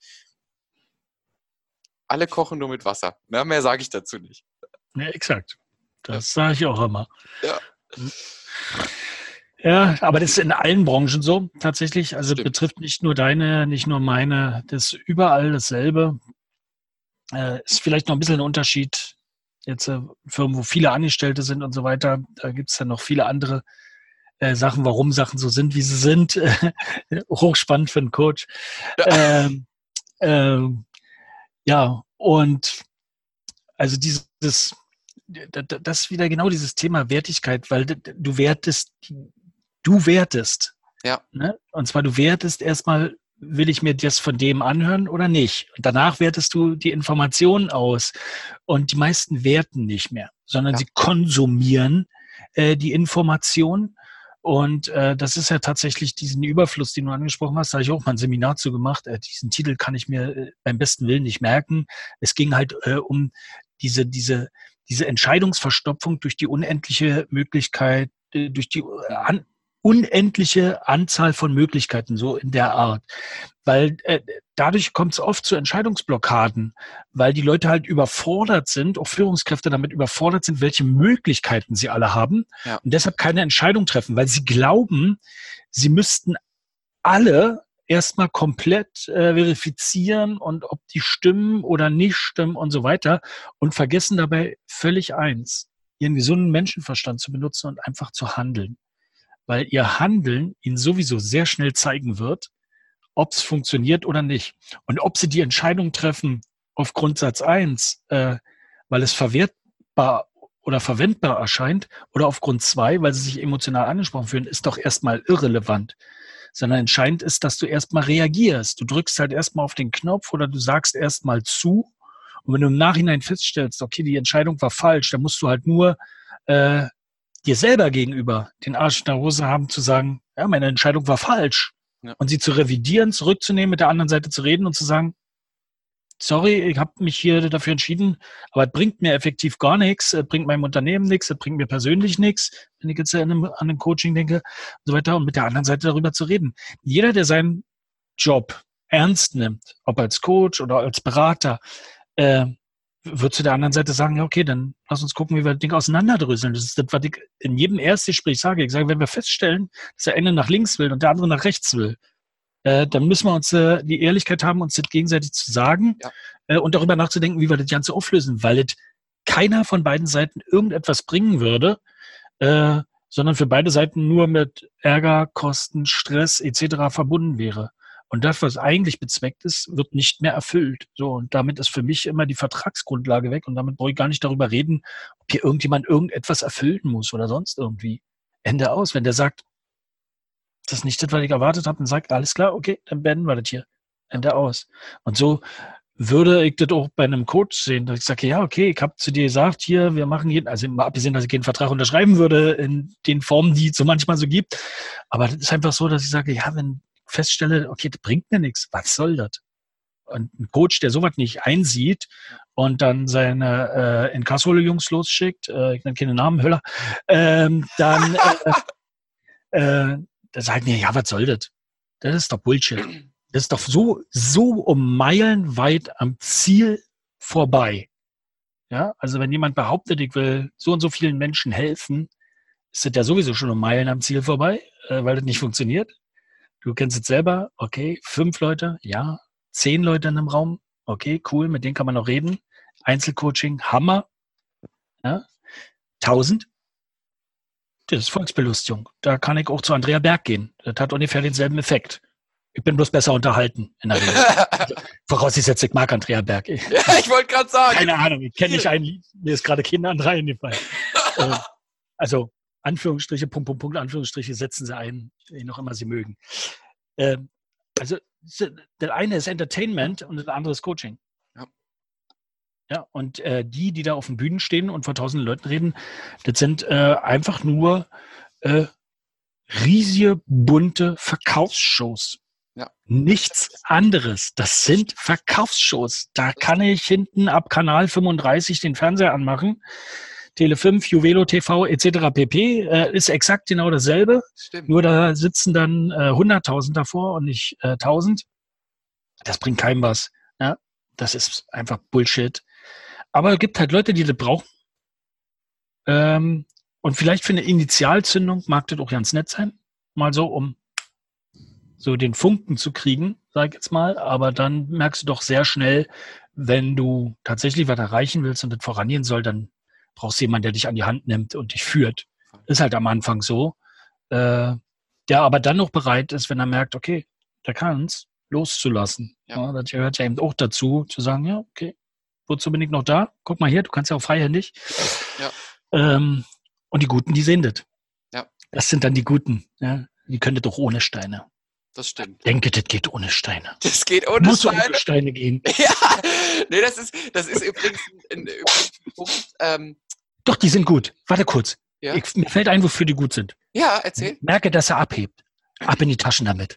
Alle kochen nur mit Wasser. Ja, mehr sage ich dazu nicht. Ja, exakt. Das ja. sage ich auch immer. Ja. Ja, aber das ist in allen Branchen so tatsächlich. Also Stimmt. Betrifft nicht nur deine, nicht nur meine. Das ist überall dasselbe. Äh, ist vielleicht noch ein bisschen ein Unterschied. Jetzt äh, Firmen, wo viele Angestellte sind und so weiter. Da gibt es dann noch viele andere Äh, Sachen, warum Sachen so sind, wie sie sind. Hochspannend für einen Coach. Ja. Ähm, ähm, ja, und also dieses, das ist wieder genau dieses Thema Wertigkeit, weil du wertest, du wertest. Ja. Ne? Und zwar du wertest erstmal, will ich mir das von dem anhören oder nicht? Und danach wertest du die Informationen aus. Und die meisten werten nicht mehr, sondern ja. sie konsumieren äh, die Information. Und äh, das ist ja tatsächlich diesen Überfluss, den du angesprochen hast, da habe ich auch mal ein Seminar zu gemacht. Äh, diesen Titel kann ich mir äh, beim besten Willen nicht merken. Es ging halt äh, um diese, diese, diese Entscheidungsverstopfung durch die unendliche Möglichkeit, äh, durch die an, unendliche Anzahl von Möglichkeiten, so in der Art. Weil äh, dadurch kommt es oft zu Entscheidungsblockaden, weil die Leute halt überfordert sind, auch Führungskräfte damit überfordert sind, welche Möglichkeiten sie alle haben ja. und deshalb keine Entscheidung treffen, weil sie glauben, sie müssten alle erstmal komplett äh, verifizieren und ob die stimmen oder nicht stimmen und so weiter und vergessen dabei völlig eins, ihren gesunden Menschenverstand zu benutzen und einfach zu handeln. Weil ihr Handeln ihnen sowieso sehr schnell zeigen wird, ob es funktioniert oder nicht. Und ob sie die Entscheidung treffen auf Grundsatz eins, äh, weil es verwertbar oder verwendbar erscheint, oder auf Grund zwei, weil sie sich emotional angesprochen fühlen, ist doch erstmal irrelevant. Sondern entscheidend ist, dass du erstmal reagierst. Du drückst halt erstmal auf den Knopf oder du sagst erstmal zu. Und wenn du im Nachhinein feststellst, okay, die Entscheidung war falsch, dann musst du halt nur äh, dir selber gegenüber den Arsch in der Hose haben, zu sagen, ja, meine Entscheidung war falsch. Ja. Und sie zu revidieren, zurückzunehmen, mit der anderen Seite zu reden und zu sagen, sorry, ich habe mich hier dafür entschieden, aber es bringt mir effektiv gar nichts, es bringt meinem Unternehmen nichts, es bringt mir persönlich nichts, wenn ich jetzt an einem, an einem Coaching denke und so weiter, und mit der anderen Seite darüber zu reden. Jeder, der seinen Job ernst nimmt, ob als Coach oder als Berater, äh, wird zu der anderen Seite sagen, ja, okay, dann lass uns gucken, wie wir das Ding auseinanderdröseln. Das ist das, was ich in jedem Erstgespräch sage. Ich sage, wenn wir feststellen, dass der eine nach links will und der andere nach rechts will, äh, dann müssen wir uns äh, die Ehrlichkeit haben, uns das gegenseitig zu sagen ja. äh, und darüber nachzudenken, wie wir das Ganze auflösen, weil das keiner von beiden Seiten irgendetwas bringen würde, äh, sondern für beide Seiten nur mit Ärger, Kosten, Stress et cetera verbunden wäre. Und das, was eigentlich bezweckt ist, wird nicht mehr erfüllt. So, und damit ist für mich immer die Vertragsgrundlage weg. Und damit brauche ich gar nicht darüber reden, ob hier irgendjemand irgendetwas erfüllen muss oder sonst irgendwie. Ende aus. Wenn der sagt, das ist nicht das, was ich erwartet habe, dann sagt, alles klar, okay, dann beenden wir das hier. Ende aus. Und so würde ich das auch bei einem Coach sehen, dass ich sage, ja, okay, ich habe zu dir gesagt, hier, wir machen jeden, also mal abgesehen, dass ich keinen Vertrag unterschreiben würde in den Formen, die es so manchmal so gibt. Aber das ist einfach so, dass ich sage, ja, wenn ich feststelle, okay, das bringt mir nichts, was soll das? Und ein Coach, der sowas nicht einsieht und dann seine äh, Inkasso-Jungs losschickt, äh, ich nenne keine Namen, Höller, ähm, dann äh, äh, da sagt mir, ja, was soll das? Das ist doch Bullshit. Das ist doch so, so um Meilen weit am Ziel vorbei. Ja, also wenn jemand behauptet, ich will so und so vielen Menschen helfen, ist das ja sowieso schon um Meilen am Ziel vorbei, äh, weil das nicht funktioniert. Du kennst es selber, okay, fünf Leute, ja, zehn Leute in einem Raum, okay, cool, mit denen kann man noch reden. Einzelcoaching, Hammer. Ja, tausend, das ist Volksbelustigung. Da kann ich auch zu Andrea Berg gehen. Das hat ungefähr denselben Effekt. Ich bin bloß besser unterhalten in der Regel. Vorausgesetzt, ich mag Andrea Berg. Ja, ich wollte gerade sagen. Keine Ahnung, ich kenne nicht ein Lied. Mir ist gerade Kinder an drei eingefallen. äh, also, Anführungsstriche, Punkt, Punkt, Punkt, Anführungsstriche, setzen sie ein, wie noch immer sie mögen. Äh, also, das eine ist Entertainment und das andere ist Coaching. Ja. Ja, und äh, die, die da auf den Bühnen stehen und vor tausenden Leuten reden, das sind äh, einfach nur äh, riesige, bunte Verkaufsshows. Ja. Nichts anderes. Das sind Verkaufsshows. Da kann ich hinten ab Kanal fünfunddreißig den Fernseher anmachen. Tele fünf, Juvelo T V et cetera pp. Äh, ist exakt genau dasselbe. Stimmt. Nur da sitzen dann äh, hunderttausend davor und nicht äh, tausend. Das bringt keinem was. Ja? Das ist einfach Bullshit. Aber es gibt halt Leute, die das brauchen. Ähm, und vielleicht für eine Initialzündung mag das auch ganz nett sein. Mal so, um so den Funken zu kriegen, sag ich jetzt mal. Aber dann merkst du doch sehr schnell, wenn du tatsächlich was erreichen willst und das vorangehen soll, dann brauchst du jemanden, der dich an die Hand nimmt und dich führt. Ist halt am Anfang so. Äh, der aber dann noch bereit ist, wenn er merkt, okay, der kann's, loszulassen. Ja. Ja, das gehört ja eben auch dazu, zu sagen, ja, okay, wozu bin ich noch da? Guck mal hier, du kannst ja auch freihändig. Ja. Ähm, und die Guten, die sehen das. Ja. Das sind dann die Guten. Ja? Die können das doch ohne Steine. Das stimmt. Denke, das geht ohne Steine. Das geht ohne Muss Steine. ohne Steine gehen. Ja, nee, das ist, das ist übrigens ein, ein, ein Punkt. Ähm, Doch, die sind gut. Warte kurz. ja? Ich, mir fällt ein, wofür die gut sind. ja, erzähl. Merke, dass er abhebt. Ab in die Taschen damit.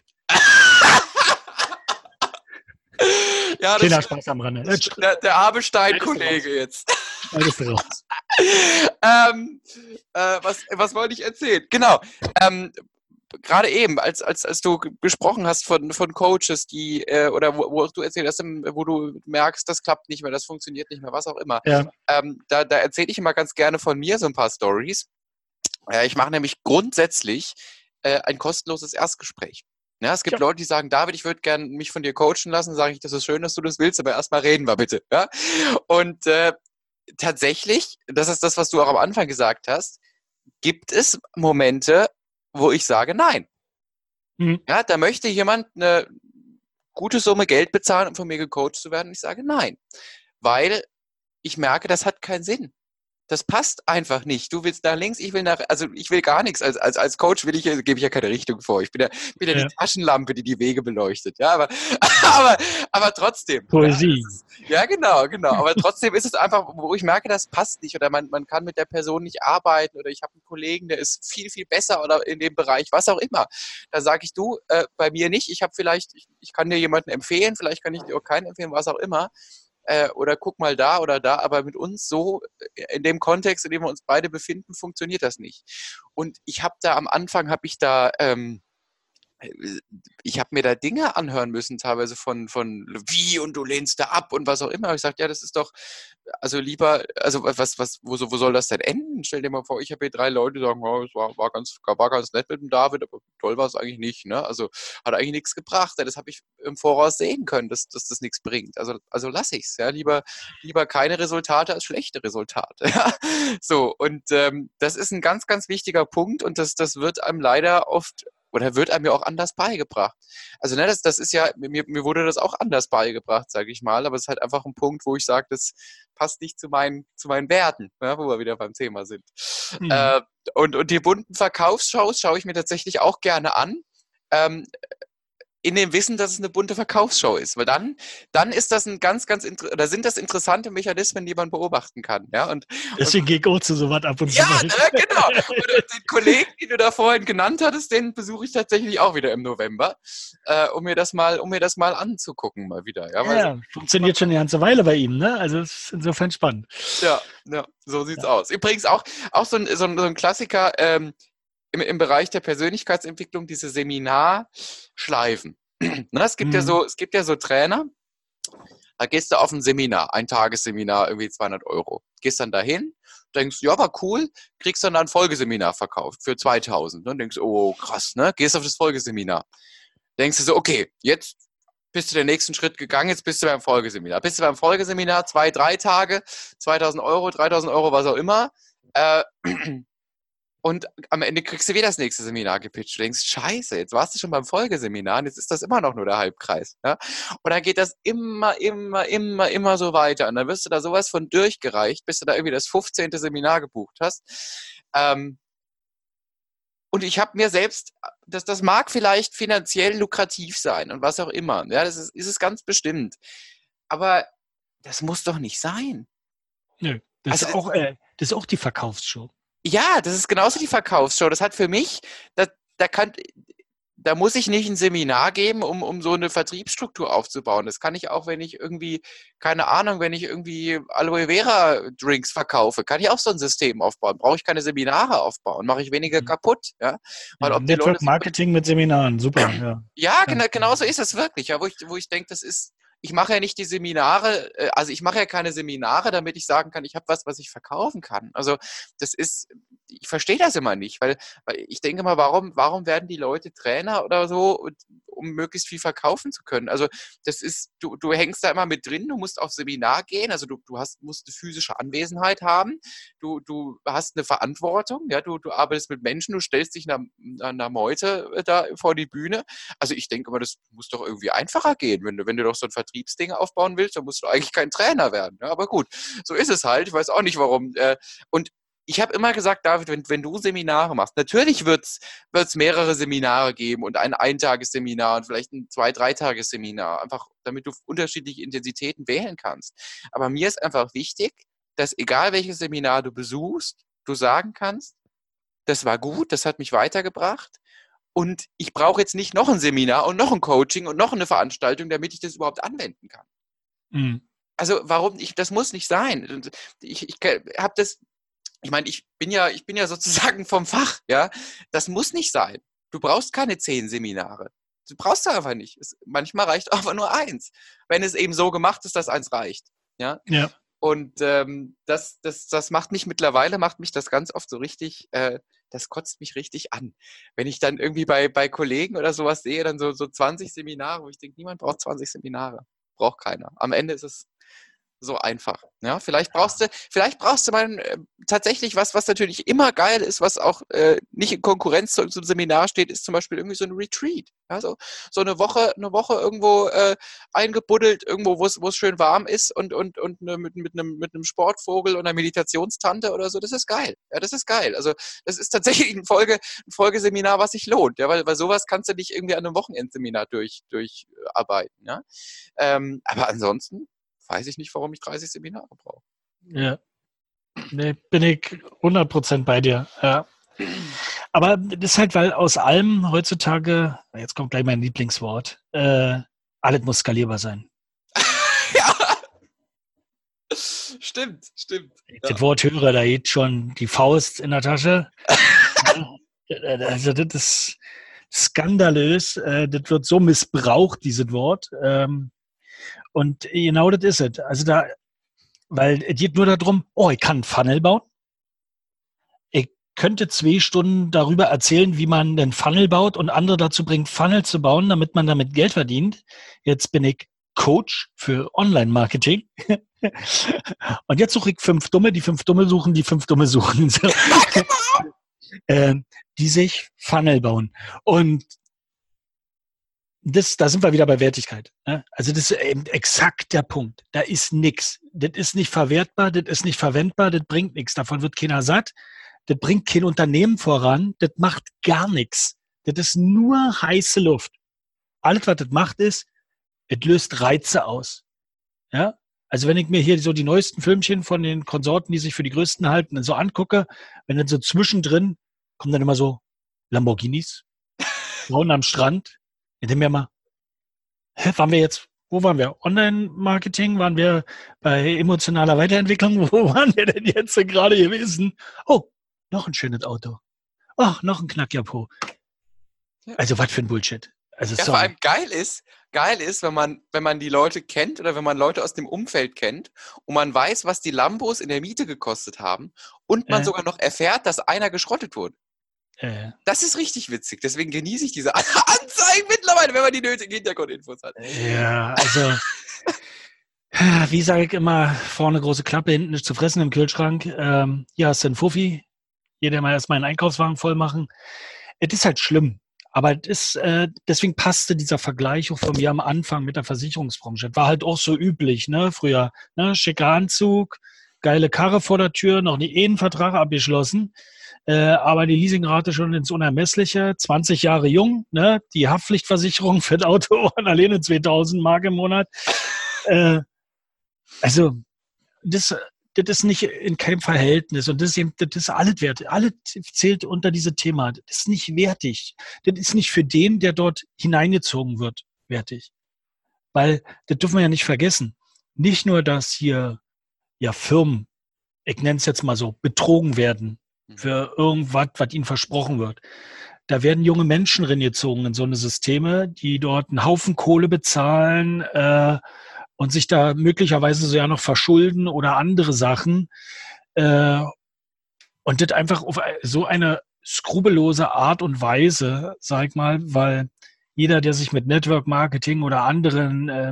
Ja, das Kleiner Spaß am Rande. das der, der arme Stein-Kollege jetzt. Alles raus. ähm, äh, was, was wollte ich erzählen? Genau. Ähm, gerade eben, als, als, als du gesprochen hast von, von Coaches, die, äh, oder wo, wo du erzählt hast, wo du merkst, das klappt nicht mehr, das funktioniert nicht mehr, was auch immer. Ja. Ähm, da da erzähle ich immer ganz gerne von mir so ein paar Stories. Äh, ich mache nämlich grundsätzlich äh, ein kostenloses Erstgespräch. Ja, es gibt Ja. Leute, die sagen, David, ich würde gerne mich von dir coachen lassen. Sage ich, das ist schön, dass du das willst, aber erstmal reden wir bitte. Ja? Und äh, tatsächlich, das ist das, was du auch am Anfang gesagt hast, gibt es Momente, wo ich sage, nein. Mhm. Ja, da möchte jemand eine gute Summe Geld bezahlen, um von mir gecoacht zu werden. Und ich sage nein, weil ich merke, das hat keinen Sinn. Das passt einfach nicht. Du willst nach links, ich will nach, also ich will gar nichts. Als, als, als Coach will ich, gebe ich ja keine Richtung vor. Ich bin ja, bin ja, Ja. die Taschenlampe, die die Wege beleuchtet. Ja, aber, aber, aber trotzdem. Poesie. Ja, genau, genau. Aber trotzdem ist es einfach, wo ich merke, das passt nicht oder man, man kann mit der Person nicht arbeiten oder ich habe einen Kollegen, der ist viel, viel besser oder in dem Bereich, was auch immer. Da sage ich, du, äh, bei mir nicht. Ich habe vielleicht, ich, ich kann dir jemanden empfehlen, vielleicht kann ich dir auch keinen empfehlen, was auch immer. Äh, oder guck mal da oder da, aber mit uns so, in dem Kontext, in dem wir uns beide befinden, funktioniert das nicht. Und ich habe da am Anfang, habe ich da, ähm, ich habe mir da Dinge anhören müssen, teilweise von, von wie und du lehnst da ab und was auch immer. Ich gesagt, ja, das ist doch, also lieber, also was, was, wo, wo soll das denn enden? Stell dir mal vor, ich habe hier drei Leute, die sagen, oh, es war, war, ganz, war ganz nett mit dem David, aber toll war es eigentlich nicht. Ne? Also hat eigentlich nichts gebracht. Das habe ich im Voraus sehen können, dass, dass das nichts bringt. Also, also lass ich's. Ja? Lieber, lieber keine Resultate als schlechte Resultate. Ja? So, und ähm, das ist ein ganz, ganz wichtiger Punkt und das, das wird einem leider oft oder wird einem ja auch anders beigebracht. Also ne, das, das ist ja, mir, mir wurde das auch anders beigebracht, sage ich mal, aber es ist halt einfach ein Punkt, wo ich sage, das passt nicht zu meinen, zu meinen Werten, ja, wo wir wieder beim Thema sind. Mhm. Äh, und, und die bunten Verkaufsshows schaue ich mir tatsächlich auch gerne an. Ähm, in dem Wissen, dass es eine bunte Verkaufsshow ist. Weil dann, dann ist das ein ganz, ganz, oder sind das interessante Mechanismen, die man beobachten kann. Ja, und, Deswegen gehe ich auch zu sowas ab und zu. Ja, ne, genau. Und den Kollegen, die du da vorhin genannt hattest, den besuche ich tatsächlich auch wieder im November, äh, um mir das mal, um mir das mal anzugucken mal wieder. Ja, ja so, funktioniert schon eine ganze Weile bei ihm, ne? Also es ist insofern spannend. Ja, ja, so sieht's Ja. aus. Übrigens auch, auch so ein, so ein, so ein Klassiker ähm, im, im Bereich der Persönlichkeitsentwicklung, diese Seminarschleifen. Ne, es gibt ja Mhm. so, es gibt ja so Trainer, da gehst du auf ein Seminar, ein Tagesseminar, irgendwie zweihundert Euro. Gehst dann dahin, denkst, ja, war cool, kriegst dann ein Folgeseminar verkauft für zweitausend. Ne? Denkst, oh, krass, ne? Gehst auf das Folgeseminar. Denkst du so, okay, jetzt bist du den nächsten Schritt gegangen, jetzt bist du beim Folgeseminar. Bist du beim Folgeseminar, zwei, drei Tage, zweitausend Euro, dreitausend Euro, was auch immer. Äh, Und am Ende kriegst du wieder das nächste Seminar gepitcht. Du denkst, scheiße, jetzt warst du schon beim Folgeseminar und jetzt ist das immer noch nur der Halbkreis. Ja? Und dann geht das immer, immer, immer, immer so weiter. Und dann wirst du da sowas von durchgereicht, bis du da irgendwie das fünfzehnte Seminar gebucht hast. Ähm, und ich habe mir selbst, das, das mag vielleicht finanziell lukrativ sein und was auch immer. Ja, das ist, ist es ganz bestimmt. Aber das muss doch nicht sein. Nö, das, Also, ist auch, äh, das ist auch die Verkaufsshow. Ja, das ist genauso die Verkaufsshow. Das hat für mich, da, da, kann, da muss ich nicht ein Seminar geben, um, um so eine Vertriebsstruktur aufzubauen. Das kann ich auch, wenn ich irgendwie, keine Ahnung, wenn ich irgendwie Aloe Vera Drinks verkaufe, kann ich auch so ein System aufbauen. Brauche ich keine Seminare aufbauen, mache ich weniger kaputt. Ja? Weil Ja, ob die Leute Network Marketing mit Seminaren, super. Ja, ja, genau, genau so ist es wirklich. Ja, wo ich, wo ich denke, das ist, ich mache ja nicht die Seminare, äh, also ich mache ja keine Seminare, damit ich sagen kann, ich habe was, was ich verkaufen kann. Also das ist, ich verstehe das immer nicht, weil, weil ich denke mal, warum, warum werden die Leute Trainer oder so, um möglichst viel verkaufen zu können? Also das ist, du, du hängst da immer mit drin, du musst auf Seminar gehen, also du, du hast, musst eine physische Anwesenheit haben, du, du hast eine Verantwortung, ja, du, du arbeitest mit Menschen, du stellst dich einer, einer Meute da vor die Bühne. Also ich denke mal, das muss doch irgendwie einfacher gehen. Wenn du, wenn du doch so ein Vertriebsding aufbauen willst, dann musst du eigentlich kein Trainer werden. Ja, aber gut, so ist es halt. Ich weiß auch nicht, warum. Und ich habe immer gesagt, David, wenn, wenn du Seminare machst, natürlich wird es mehrere Seminare geben und ein Eintagesseminar und vielleicht ein Zwei-, Dreitagesseminar, einfach damit du unterschiedliche Intensitäten wählen kannst. Aber mir ist einfach wichtig, dass egal welches Seminar du besuchst, du sagen kannst, das war gut, das hat mich weitergebracht. Und ich brauche jetzt nicht noch ein Seminar und noch ein Coaching und noch eine Veranstaltung, damit ich das überhaupt anwenden kann. Mhm. Also warum? Ich, das muss nicht sein. Ich, ich habe das, ich meine, ich bin ja, ich bin ja sozusagen vom Fach, ja. Das muss nicht sein. Du brauchst keine zehn Seminare. Du brauchst da einfach nicht. Es, manchmal reicht einfach nur eins. Wenn es eben so gemacht ist, dass eins reicht. Ja. Ja. Und ähm, das, das, das macht mich mittlerweile, macht mich das ganz oft so richtig, äh, das kotzt mich richtig an. Wenn ich dann irgendwie bei, bei Kollegen oder sowas sehe, dann so, so zwanzig Seminare, wo ich denke, niemand braucht zwanzig Seminare. Braucht keiner. Am Ende ist es so einfach. Ja, vielleicht brauchst du, vielleicht brauchst du mal äh, tatsächlich was, was natürlich immer geil ist, was auch äh, nicht in Konkurrenz zu, zum Seminar steht, ist zum Beispiel irgendwie so ein Retreat. Ja, so, so eine Woche, eine Woche irgendwo äh, eingebuddelt, irgendwo, wo es, wo es schön warm ist und, und, und ne, mit, mit, einem, mit einem Sportvogel und einer Meditationstante oder so, das ist geil. Ja, das ist geil. Also das ist tatsächlich ein, Folge, ein Folgeseminar, was sich lohnt, ja, weil, weil sowas kannst du nicht irgendwie an einem Wochenendseminar durch, durcharbeiten. Ja? Ähm, aber ansonsten weiß ich nicht, warum ich dreißig Seminare brauche. Ja. Nee, bin ich hundert Prozent bei dir. Ja. Aber das ist halt, weil aus allem heutzutage, jetzt kommt gleich mein Lieblingswort, äh, alles muss skalierbar sein. Ja. Stimmt, stimmt. Ich ja. Das Wort höre, da geht schon die Faust in der Tasche. Also das ist skandalös. Das wird so missbraucht, dieses Wort. Und genau das ist es. Also da, weil es geht nur darum, oh, ich kann einen Funnel bauen. Ich könnte zwei Stunden darüber erzählen, wie man einen Funnel baut und andere dazu bringt, Funnel zu bauen, damit man damit Geld verdient. Jetzt bin ich Coach für Online-Marketing. Und jetzt suche ich fünf Dumme, die fünf Dumme suchen, die fünf Dumme suchen. äh, die sich Funnel bauen. Und Das, da sind wir wieder bei Wertigkeit. Ne? Also das ist eben exakt der Punkt. Da ist nichts. Das ist nicht verwertbar, das ist nicht verwendbar, das bringt nichts. Davon wird keiner satt. Das bringt kein Unternehmen voran. Das macht gar nichts. Das ist nur heiße Luft. alles, was das macht, ist, es löst Reize aus. Ja? Also wenn ich mir hier so die neuesten Filmchen von den Konsorten, die sich für die größten halten, so angucke, wenn dann so zwischendrin kommen dann immer so Lamborghinis, Frauen am Strand. Ich denke mir mal, hä, waren wir jetzt, wo waren wir? Online-Marketing? Waren wir bei emotionaler Weiterentwicklung? Wo waren wir denn jetzt gerade gewesen? Oh, noch ein schönes Auto. Ach, noch ein Knackjapo. Also was für ein Bullshit. Also, ja, sorry. vor allem geil ist, geil ist, wenn man, wenn man die Leute kennt oder wenn man Leute aus dem Umfeld kennt und man weiß, was die Lambos in der Miete gekostet haben und man Äh. sogar noch erfährt, dass einer geschrottet wurde. Äh. Das ist richtig witzig. Deswegen genieße ich diese Anzeigen mittlerweile, wenn man die nötigen Hintergrundinfos hat. Ja, also wie sage ich immer, vorne große Klappe, hinten nichts zu fressen im Kühlschrank. Ähm, hier hast du einen Fuffi. Jeder mal erstmal einen Einkaufswagen voll machen. Es ist halt schlimm. Aber es ist, äh, deswegen passte dieser Vergleich auch von mir am Anfang mit der Versicherungsbranche. Das war halt auch so üblich, ne? Früher, ne? Schicker Anzug, geile Karre vor der Tür, noch nie einen Vertrag abgeschlossen. Äh, aber die Leasingrate schon ins Unermessliche, zwanzig Jahre jung, ne? Die Haftpflichtversicherung für das Auto waren alleine zweitausend Mark im Monat. Äh, also, das, das ist nicht in keinem Verhältnis und das ist, eben, das ist alles wert. Alles zählt unter diese Thema. Das ist nicht wertig. Das ist nicht für den, der dort hineingezogen wird, wertig. Weil, das dürfen wir ja nicht vergessen. Nicht nur, dass hier ja Firmen, ich nenne es jetzt mal so, betrogen werden für irgendwas, was ihnen versprochen wird. Da werden junge Menschen reingezogen in so eine Systeme, die dort einen Haufen Kohle bezahlen äh, und sich da möglicherweise so ja noch verschulden oder andere Sachen. Äh, und das einfach auf so eine skrupellose Art und Weise, sag ich mal, weil jeder, der sich mit Network Marketing oder anderen äh,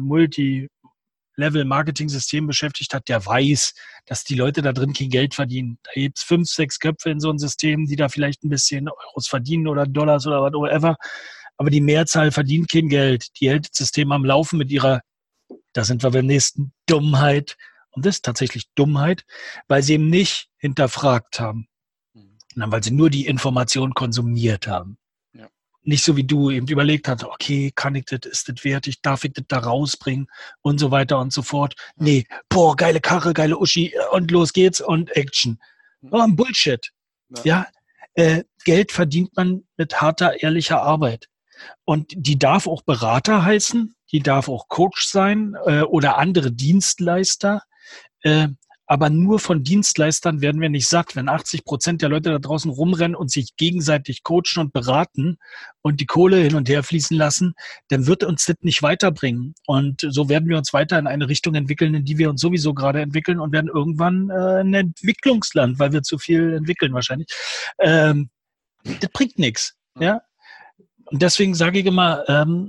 Multi-Level-Marketing-Systemen beschäftigt hat, der weiß, dass die Leute da drin kein Geld verdienen. Da gibt es fünf, sechs Köpfe in so einem System, die da vielleicht ein bisschen Euros verdienen oder Dollars oder whatever. Aber die Mehrzahl verdient kein Geld. Die hält das System am Laufen mit ihrer, da sind wir beim nächsten, Dummheit. Und das ist tatsächlich Dummheit, weil sie eben nicht hinterfragt haben. Sondern weil sie nur die Information konsumiert haben. Ja. Nicht so wie du eben überlegt hast, okay, kann ich das, ist das wertig, darf ich das da rausbringen und so weiter und so fort. Nee, boah, geile Karre, geile Uschi und los geht's und Action. Oh, ein Bullshit. Ja, ja äh, Geld verdient man mit harter, ehrlicher Arbeit. Und die darf auch Berater heißen, die darf auch Coach sein äh, oder andere Dienstleister. Äh, aber nur von Dienstleistern werden wir nicht satt. Wenn achtzig Prozent der Leute da draußen rumrennen und sich gegenseitig coachen und beraten und die Kohle hin und her fließen lassen, dann wird uns das nicht weiterbringen. Und so werden wir uns weiter in eine Richtung entwickeln, in die wir uns sowieso gerade entwickeln und werden irgendwann äh, ein Entwicklungsland, weil wir zu viel entwickeln wahrscheinlich. Ähm, das bringt nichts. Ja? Und deswegen sage ich immer, ähm,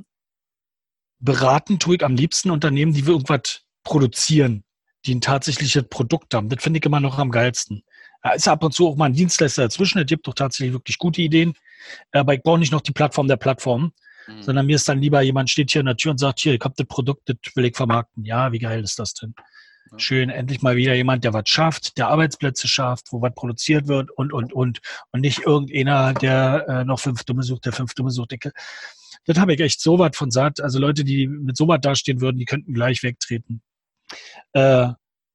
beraten tue ich am liebsten Unternehmen, die wir irgendwas produzieren, die ein tatsächliches Produkt haben. Das finde ich immer noch am geilsten. Da ist ab und zu auch mal ein Dienstleister dazwischen, der gibt doch tatsächlich wirklich gute Ideen. Aber ich brauche nicht noch die Plattform der Plattform, mhm. sondern mir ist dann lieber, jemand steht hier in der Tür und sagt, hier, ich habe das Produkt, das will ich vermarkten. Ja, wie geil ist das denn? Ja. Schön, endlich mal wieder jemand, der was schafft, der Arbeitsplätze schafft, wo was produziert wird und, und, und. Und nicht irgendeiner, der äh, noch fünf Dumme sucht, der fünf Dumme sucht. Das habe ich echt so was von satt. Also Leute, die mit so was dastehen würden, die könnten gleich wegtreten. Äh,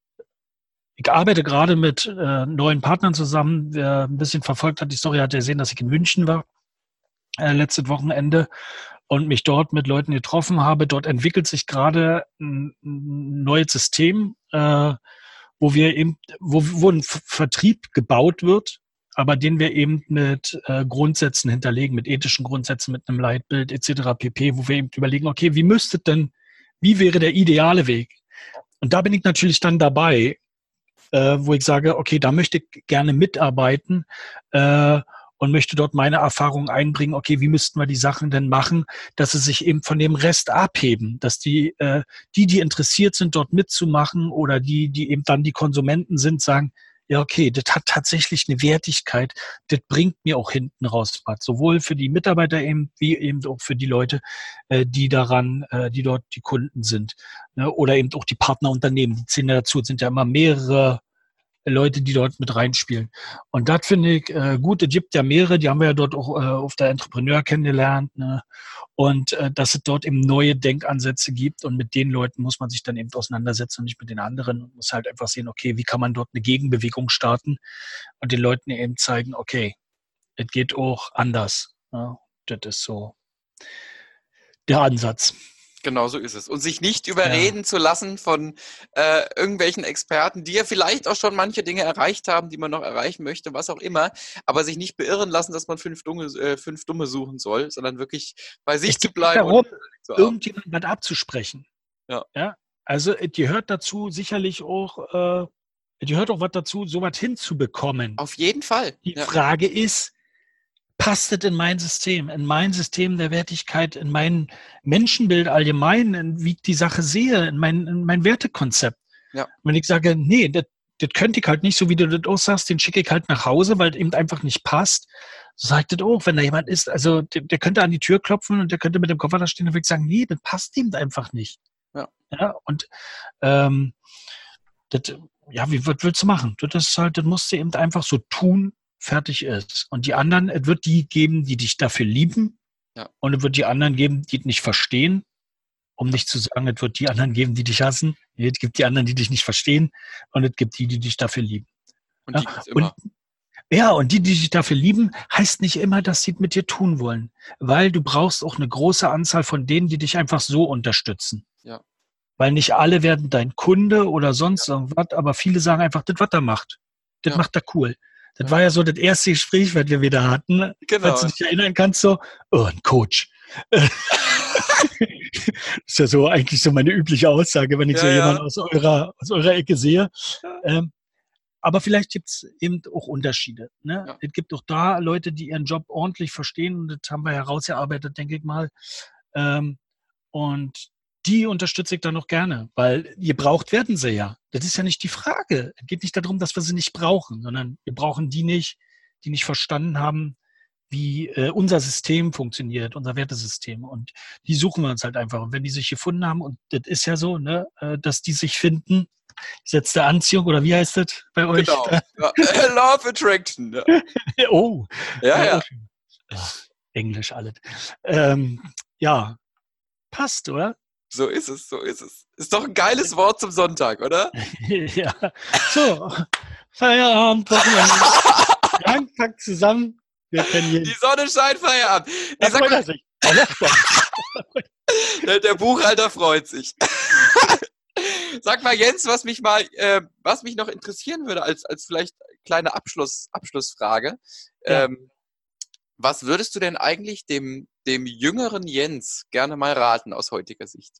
ich arbeite gerade mit äh, neuen Partnern zusammen. Wer ein bisschen verfolgt hat, die Story hat ja gesehen, dass ich in München war, äh, letztes Wochenende und mich dort mit Leuten getroffen habe. Dort entwickelt sich gerade ein, ein neues System, äh, wo wir eben, wo, wo ein F- Vertrieb gebaut wird, aber den wir eben mit äh, Grundsätzen hinterlegen, mit ethischen Grundsätzen, mit einem Leitbild et cetera pp., wo wir eben überlegen, okay, wie müsste denn, wie wäre der ideale Weg? Und da bin ich natürlich dann dabei, äh, wo ich sage, okay, da möchte ich gerne mitarbeiten äh, und möchte dort meine Erfahrungen einbringen. Okay, wie müssten wir die Sachen denn machen, dass sie sich eben von dem Rest abheben, dass die, äh, die, die interessiert sind, dort mitzumachen oder die, die eben dann die Konsumenten sind, sagen, ja, okay, das hat tatsächlich eine Wertigkeit, das bringt mir auch hinten raus was, sowohl für die Mitarbeiter eben, wie eben auch für die Leute, äh, die daran, äh, die dort die Kunden sind, ne? Oder eben auch die Partnerunternehmen, die zählen ja dazu, es sind ja immer mehrere Leute, die dort mit reinspielen. Und das finde ich äh, gut. Es gibt ja mehrere, die haben wir ja dort auch äh, auf der Entrepreneur kennengelernt. Ne? Und äh, dass es dort eben neue Denkansätze gibt und mit den Leuten muss man sich dann eben auseinandersetzen und nicht mit den anderen. Man muss halt einfach sehen, okay, wie kann man dort eine Gegenbewegung starten und den Leuten eben zeigen, okay, es geht auch anders. Ja? Das ist so der Ansatz. Genau so ist es. Und sich nicht überreden Ja. zu lassen von äh, irgendwelchen Experten, die ja vielleicht auch schon manche Dinge erreicht haben, die man noch erreichen möchte, was auch immer, aber sich nicht beirren lassen, dass man fünf Dumme, äh, fünf Dumme suchen soll, sondern wirklich bei sich Es zu geht nicht bleiben. darum, und zu irgendjemandem was abzusprechen. Ja. Ja? Also es gehört dazu sicherlich auch, äh, es gehört auch was dazu, sowas hinzubekommen. Auf jeden Fall. Die Ja. Frage ist, passt es in mein System, in mein System der Wertigkeit, in mein Menschenbild allgemein, in wie ich die Sache sehe, in mein, in mein Wertekonzept. Ja. Wenn ich sage, nee, das, das könnte ich halt nicht, so wie du das aussagst, den schicke ich halt nach Hause, weil es eben einfach nicht passt, so sagt das auch, wenn da jemand ist, also der, der könnte an die Tür klopfen und der könnte mit dem Koffer da stehen und würde ich sagen, nee, das passt eben einfach nicht. Ja. Ja, und ähm, das, ja, wie was willst du machen? Das ist halt, das musst du eben einfach so tun, fertig ist. Und die anderen, es wird die geben, die dich dafür lieben. Ja. Und es wird die anderen geben, die es nicht verstehen. Um nicht zu sagen, es wird die anderen geben, die dich hassen. Es gibt die anderen, die dich nicht verstehen. Und es gibt die, die dich dafür lieben. Und die ja? gibt's immer. Und, ja, und die, die dich dafür lieben, heißt nicht immer, dass sie es mit dir tun wollen. Weil du brauchst auch eine große Anzahl von denen, die dich einfach so unterstützen. Ja. Weil nicht alle werden dein Kunde oder sonst ja. irgendwas, aber viele sagen einfach, das, was er macht. Das Ja. macht er cool. Das Ja. war ja so das erste Gespräch, was wir wieder hatten. Genau. Falls du dich erinnern kannst, so, oh, ein Coach. Das ist ja so eigentlich so meine übliche Aussage, wenn ich Ja, so ja. jemanden aus eurer, aus eurer Ecke sehe. Ähm, aber vielleicht gibt es eben auch Unterschiede. Ne? Ja. Es gibt auch da Leute, die ihren Job ordentlich verstehen und das haben wir herausgearbeitet, denke ich mal. Ähm, und die unterstütze ich dann noch gerne, weil gebraucht werden sie ja. Das ist ja nicht die Frage. Es geht nicht darum, dass wir sie nicht brauchen, sondern wir brauchen die nicht, die nicht verstanden haben, wie äh, unser System funktioniert, unser Wertesystem. Und die suchen wir uns halt einfach. Und wenn die sich gefunden haben, und das ist ja so, ne, äh, dass die sich finden, Gesetz der Anziehung, oder wie heißt das bei euch? Genau. Ja. Law of Attraction. Ja. Oh. Ja, ja. ja. Englisch alles. Ähm, ja, passt, oder? So ist es, so ist es. Ist doch ein geiles Wort zum Sonntag, oder? Ja. So, Feierabend, Wochenende. Frank, packt zusammen. Wir können hier. Die Sonne scheint, Feierabend. Nee, Da sag freut mal, er sich. Da lacht er. der, der Buchhalter freut sich. Sag mal, Jens, was mich mal, äh, was mich noch interessieren würde, als, als vielleicht kleine Abschluss, Abschlussfrage. Ja. Ähm, was würdest du denn eigentlich dem, dem jüngeren Jens gerne mal raten aus heutiger Sicht?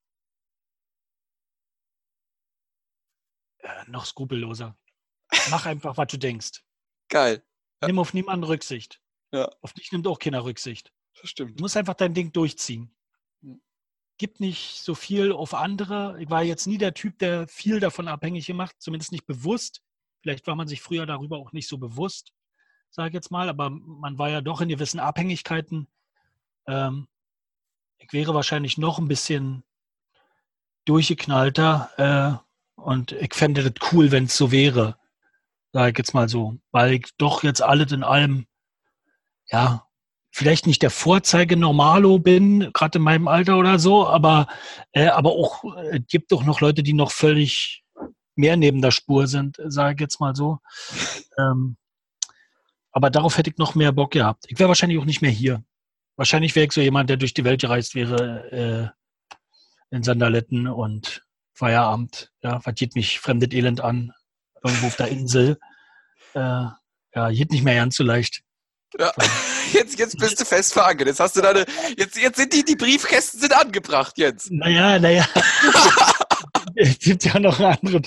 Äh, noch skrupelloser. Mach einfach, was du denkst. Geil. Ja. Nimm auf niemanden Rücksicht. Ja. Auf dich nimmt auch keiner Rücksicht. Das stimmt. Du musst einfach dein Ding durchziehen. Hm. Gib nicht so viel auf andere. Ich war jetzt nie der Typ, der viel davon abhängig gemacht, zumindest nicht bewusst. Vielleicht war man sich früher darüber auch nicht so bewusst, sage ich jetzt mal, aber man war ja doch in gewissen Abhängigkeiten. Ähm, ich wäre wahrscheinlich noch ein bisschen durchgeknallter äh, und ich fände das cool, wenn es so wäre, sage ich jetzt mal so, weil ich doch jetzt alles in allem, ja, vielleicht nicht der Vorzeige-Normalo bin, gerade in meinem Alter oder so, aber, äh, aber auch, es äh, gibt doch noch Leute, die noch völlig mehr neben der Spur sind, sage ich jetzt mal so. Ähm, aber darauf hätte ich noch mehr Bock gehabt. Ich wäre wahrscheinlich auch nicht mehr hier. Wahrscheinlich wäre ich so jemand, der durch die Welt gereist wäre, äh, in Sandaletten und Feierabend. Ja, was geht mich fremdes Elend an? Irgendwo auf der Insel. Äh, ja, geht nicht mehr ganz so leicht. Ja. Jetzt, jetzt bist du fest verankert. Jetzt hast du deine, jetzt, jetzt sind die, die Briefkästen sind angebracht, Jens. Naja, naja. Es gibt ja noch andere.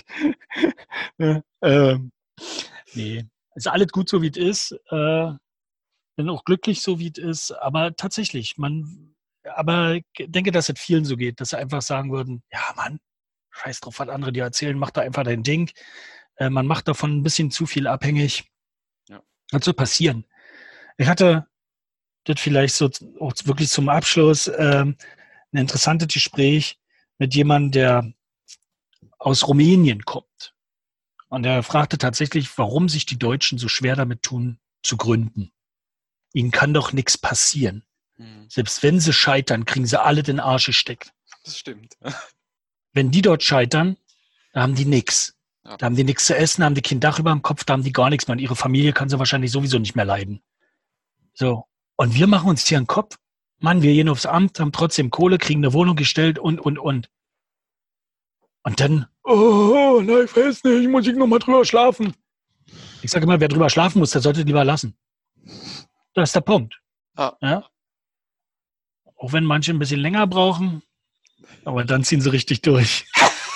ähm, nee. Ist alles gut so, wie es ist. Äh, bin auch glücklich so, wie es ist. Aber tatsächlich, man, aber ich denke, dass es vielen so geht, dass sie einfach sagen würden, ja, Mann, scheiß drauf, was andere dir erzählen, mach da einfach dein Ding. Äh, man macht davon ein bisschen zu viel abhängig. Ja. Das soll passieren. Ich hatte das vielleicht so auch wirklich zum Abschluss ähm, ein interessantes Gespräch mit jemandem, der aus Rumänien kommt. Und er fragte tatsächlich, warum sich die Deutschen so schwer damit tun, zu gründen. Ihnen kann doch nichts passieren. Hm. Selbst wenn sie scheitern, kriegen sie alle den Arsch gesteckt. Das stimmt. Wenn die dort scheitern, da haben die nichts. Ja. Da haben die nichts zu essen, haben die kein Dach über dem Kopf, da haben die gar nichts mehr. Und ihre Familie kann sie wahrscheinlich sowieso nicht mehr leiden. So. Und wir machen uns hier einen Kopf. Mann, wir gehen aufs Amt, haben trotzdem Kohle, kriegen eine Wohnung gestellt und, und, und. Und dann, oh, nein, ich weiß nicht, muss ich nochmal drüber schlafen. Ich sage immer, wer drüber schlafen muss, der sollte lieber lassen. Das ist der Punkt. Ah. Ja? Auch wenn manche ein bisschen länger brauchen, aber dann ziehen sie richtig durch.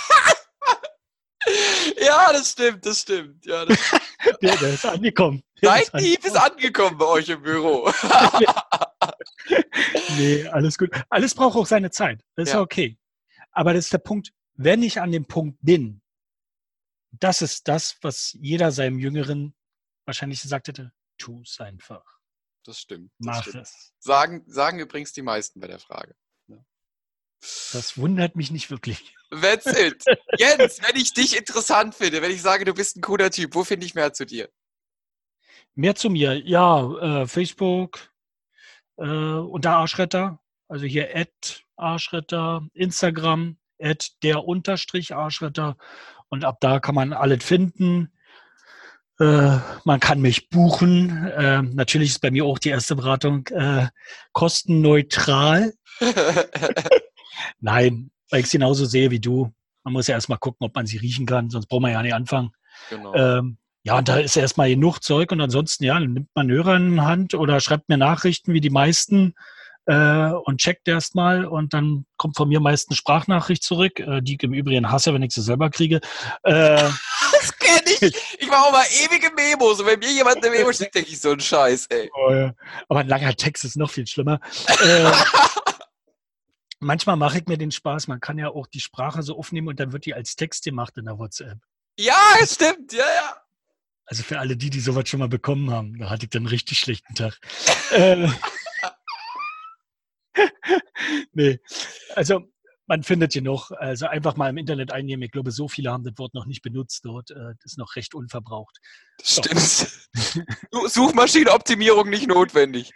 Ja, das stimmt, das stimmt. Ja, das stimmt. der, der ist angekommen. Der Dein Dieb ist angekommen bei euch im Büro. Nee, alles gut. Alles braucht auch seine Zeit. Das ist Ja. okay. Aber das ist der Punkt, wenn ich an dem Punkt bin, das ist das, was jeder seinem Jüngeren wahrscheinlich gesagt hätte, tu es einfach. Das stimmt. Das Mach stimmt. es. Sagen, sagen übrigens die meisten bei der Frage. Das wundert mich nicht wirklich. That's it. Jens, wenn ich dich interessant finde, wenn ich sage, du bist ein cooler Typ, wo finde ich mehr zu dir? Mehr zu mir, ja, äh, Facebook, äh, unter Arschretter, also hier at Arschretter, Instagram, at der Unterstrich Arschretter und ab da kann man alles finden. Äh, man kann mich buchen. Äh, natürlich ist bei mir auch die erste Beratung äh, kostenneutral. Nein, weil ich es genauso sehe wie du. Man muss ja erstmal gucken, ob man sie riechen kann, sonst braucht man ja nicht anfangen. Genau. Ähm, ja, und da ist erstmal genug Zeug und ansonsten, ja, dann nimmt man einen Hörer in die Hand oder schreibt mir Nachrichten wie die meisten äh, und checkt erstmal und dann kommt von mir meist eine Sprachnachricht zurück, äh, die ich im Übrigen hasse, wenn ich sie selber kriege. Äh, Das kenne ich. Ich mache auch mal ewige Memos und wenn mir jemand eine Memo schickt, denke ich so einen Scheiß, ey. oh, ja. Aber ein langer Text ist noch viel schlimmer. äh, manchmal mache ich mir den Spaß, man kann ja auch die Sprache so aufnehmen und dann wird die als Text gemacht in der WhatsApp. Ja, es stimmt, ja, ja. Also für alle die, die sowas schon mal bekommen haben, da hatte ich dann einen richtig schlechten Tag. äh, nee, also man findet genug. Also einfach mal im Internet einnehmen. Ich glaube, so viele haben das Wort noch nicht benutzt dort. Das ist noch recht unverbraucht. Das stimmt. So. Suchmaschinenoptimierung nicht notwendig.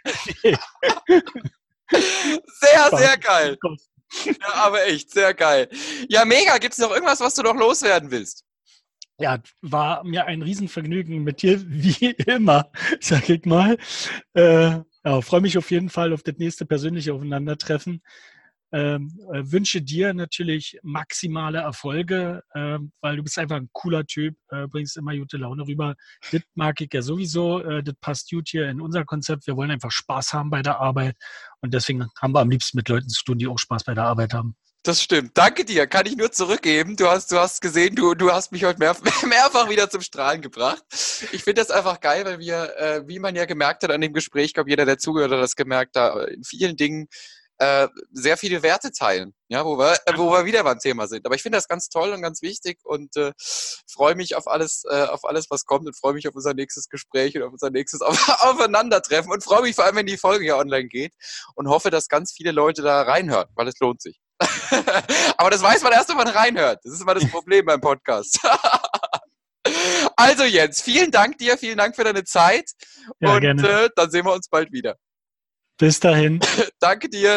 Sehr, sehr geil. Ja, aber echt, sehr geil. Ja, mega. Gibt es noch irgendwas, was du noch loswerden willst? Ja, war mir ein Riesenvergnügen mit dir, wie immer, sag ich mal. Äh, ja, freue mich auf jeden Fall auf das nächste persönliche Aufeinandertreffen. Ähm, äh, wünsche dir natürlich maximale Erfolge, äh, weil du bist einfach ein cooler Typ, äh, bringst immer gute Laune rüber. Das mag ich ja sowieso, äh, das passt gut hier in unser Konzept. Wir wollen einfach Spaß haben bei der Arbeit und deswegen haben wir am liebsten mit Leuten zu tun, die auch Spaß bei der Arbeit haben. Das stimmt. Danke dir. Kann ich nur zurückgeben. Du hast, du hast gesehen, du, du hast mich heute mehr, mehrfach wieder zum Strahlen gebracht. Ich finde das einfach geil, weil wir, äh, wie man ja gemerkt hat an dem Gespräch, ich glaube, jeder, der zugehört hat, das gemerkt, da in vielen Dingen äh, sehr viele Werte teilen, ja, wo wir, äh, wo wir wieder beim Thema sind. Aber ich finde das ganz toll und ganz wichtig und äh, freue mich auf alles, äh, auf alles, was kommt und freue mich auf unser nächstes Gespräch und auf unser nächstes auf, Aufeinandertreffen und freue mich vor allem, wenn die Folge ja online geht und hoffe, dass ganz viele Leute da reinhören, weil es lohnt sich. Aber das weiß man erst, wenn man reinhört. Das ist immer das Problem beim Podcast. Also Jens, vielen Dank dir, vielen Dank für deine Zeit Ja, und äh, dann sehen wir uns bald wieder. Bis dahin. Danke dir.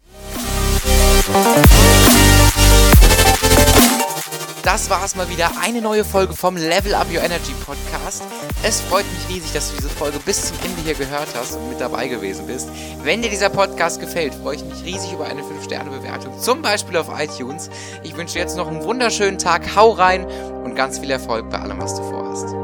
Das war es mal wieder, eine neue Folge vom Level Up Your Energy Podcast. Es freut mich riesig, dass du diese Folge bis zum Ende hier gehört hast und mit dabei gewesen bist. Wenn dir dieser Podcast gefällt, freue ich mich riesig über eine fünf Sterne Bewertung, zum Beispiel auf iTunes. Ich wünsche dir jetzt noch einen wunderschönen Tag, hau rein und ganz viel Erfolg bei allem, was du vorhast.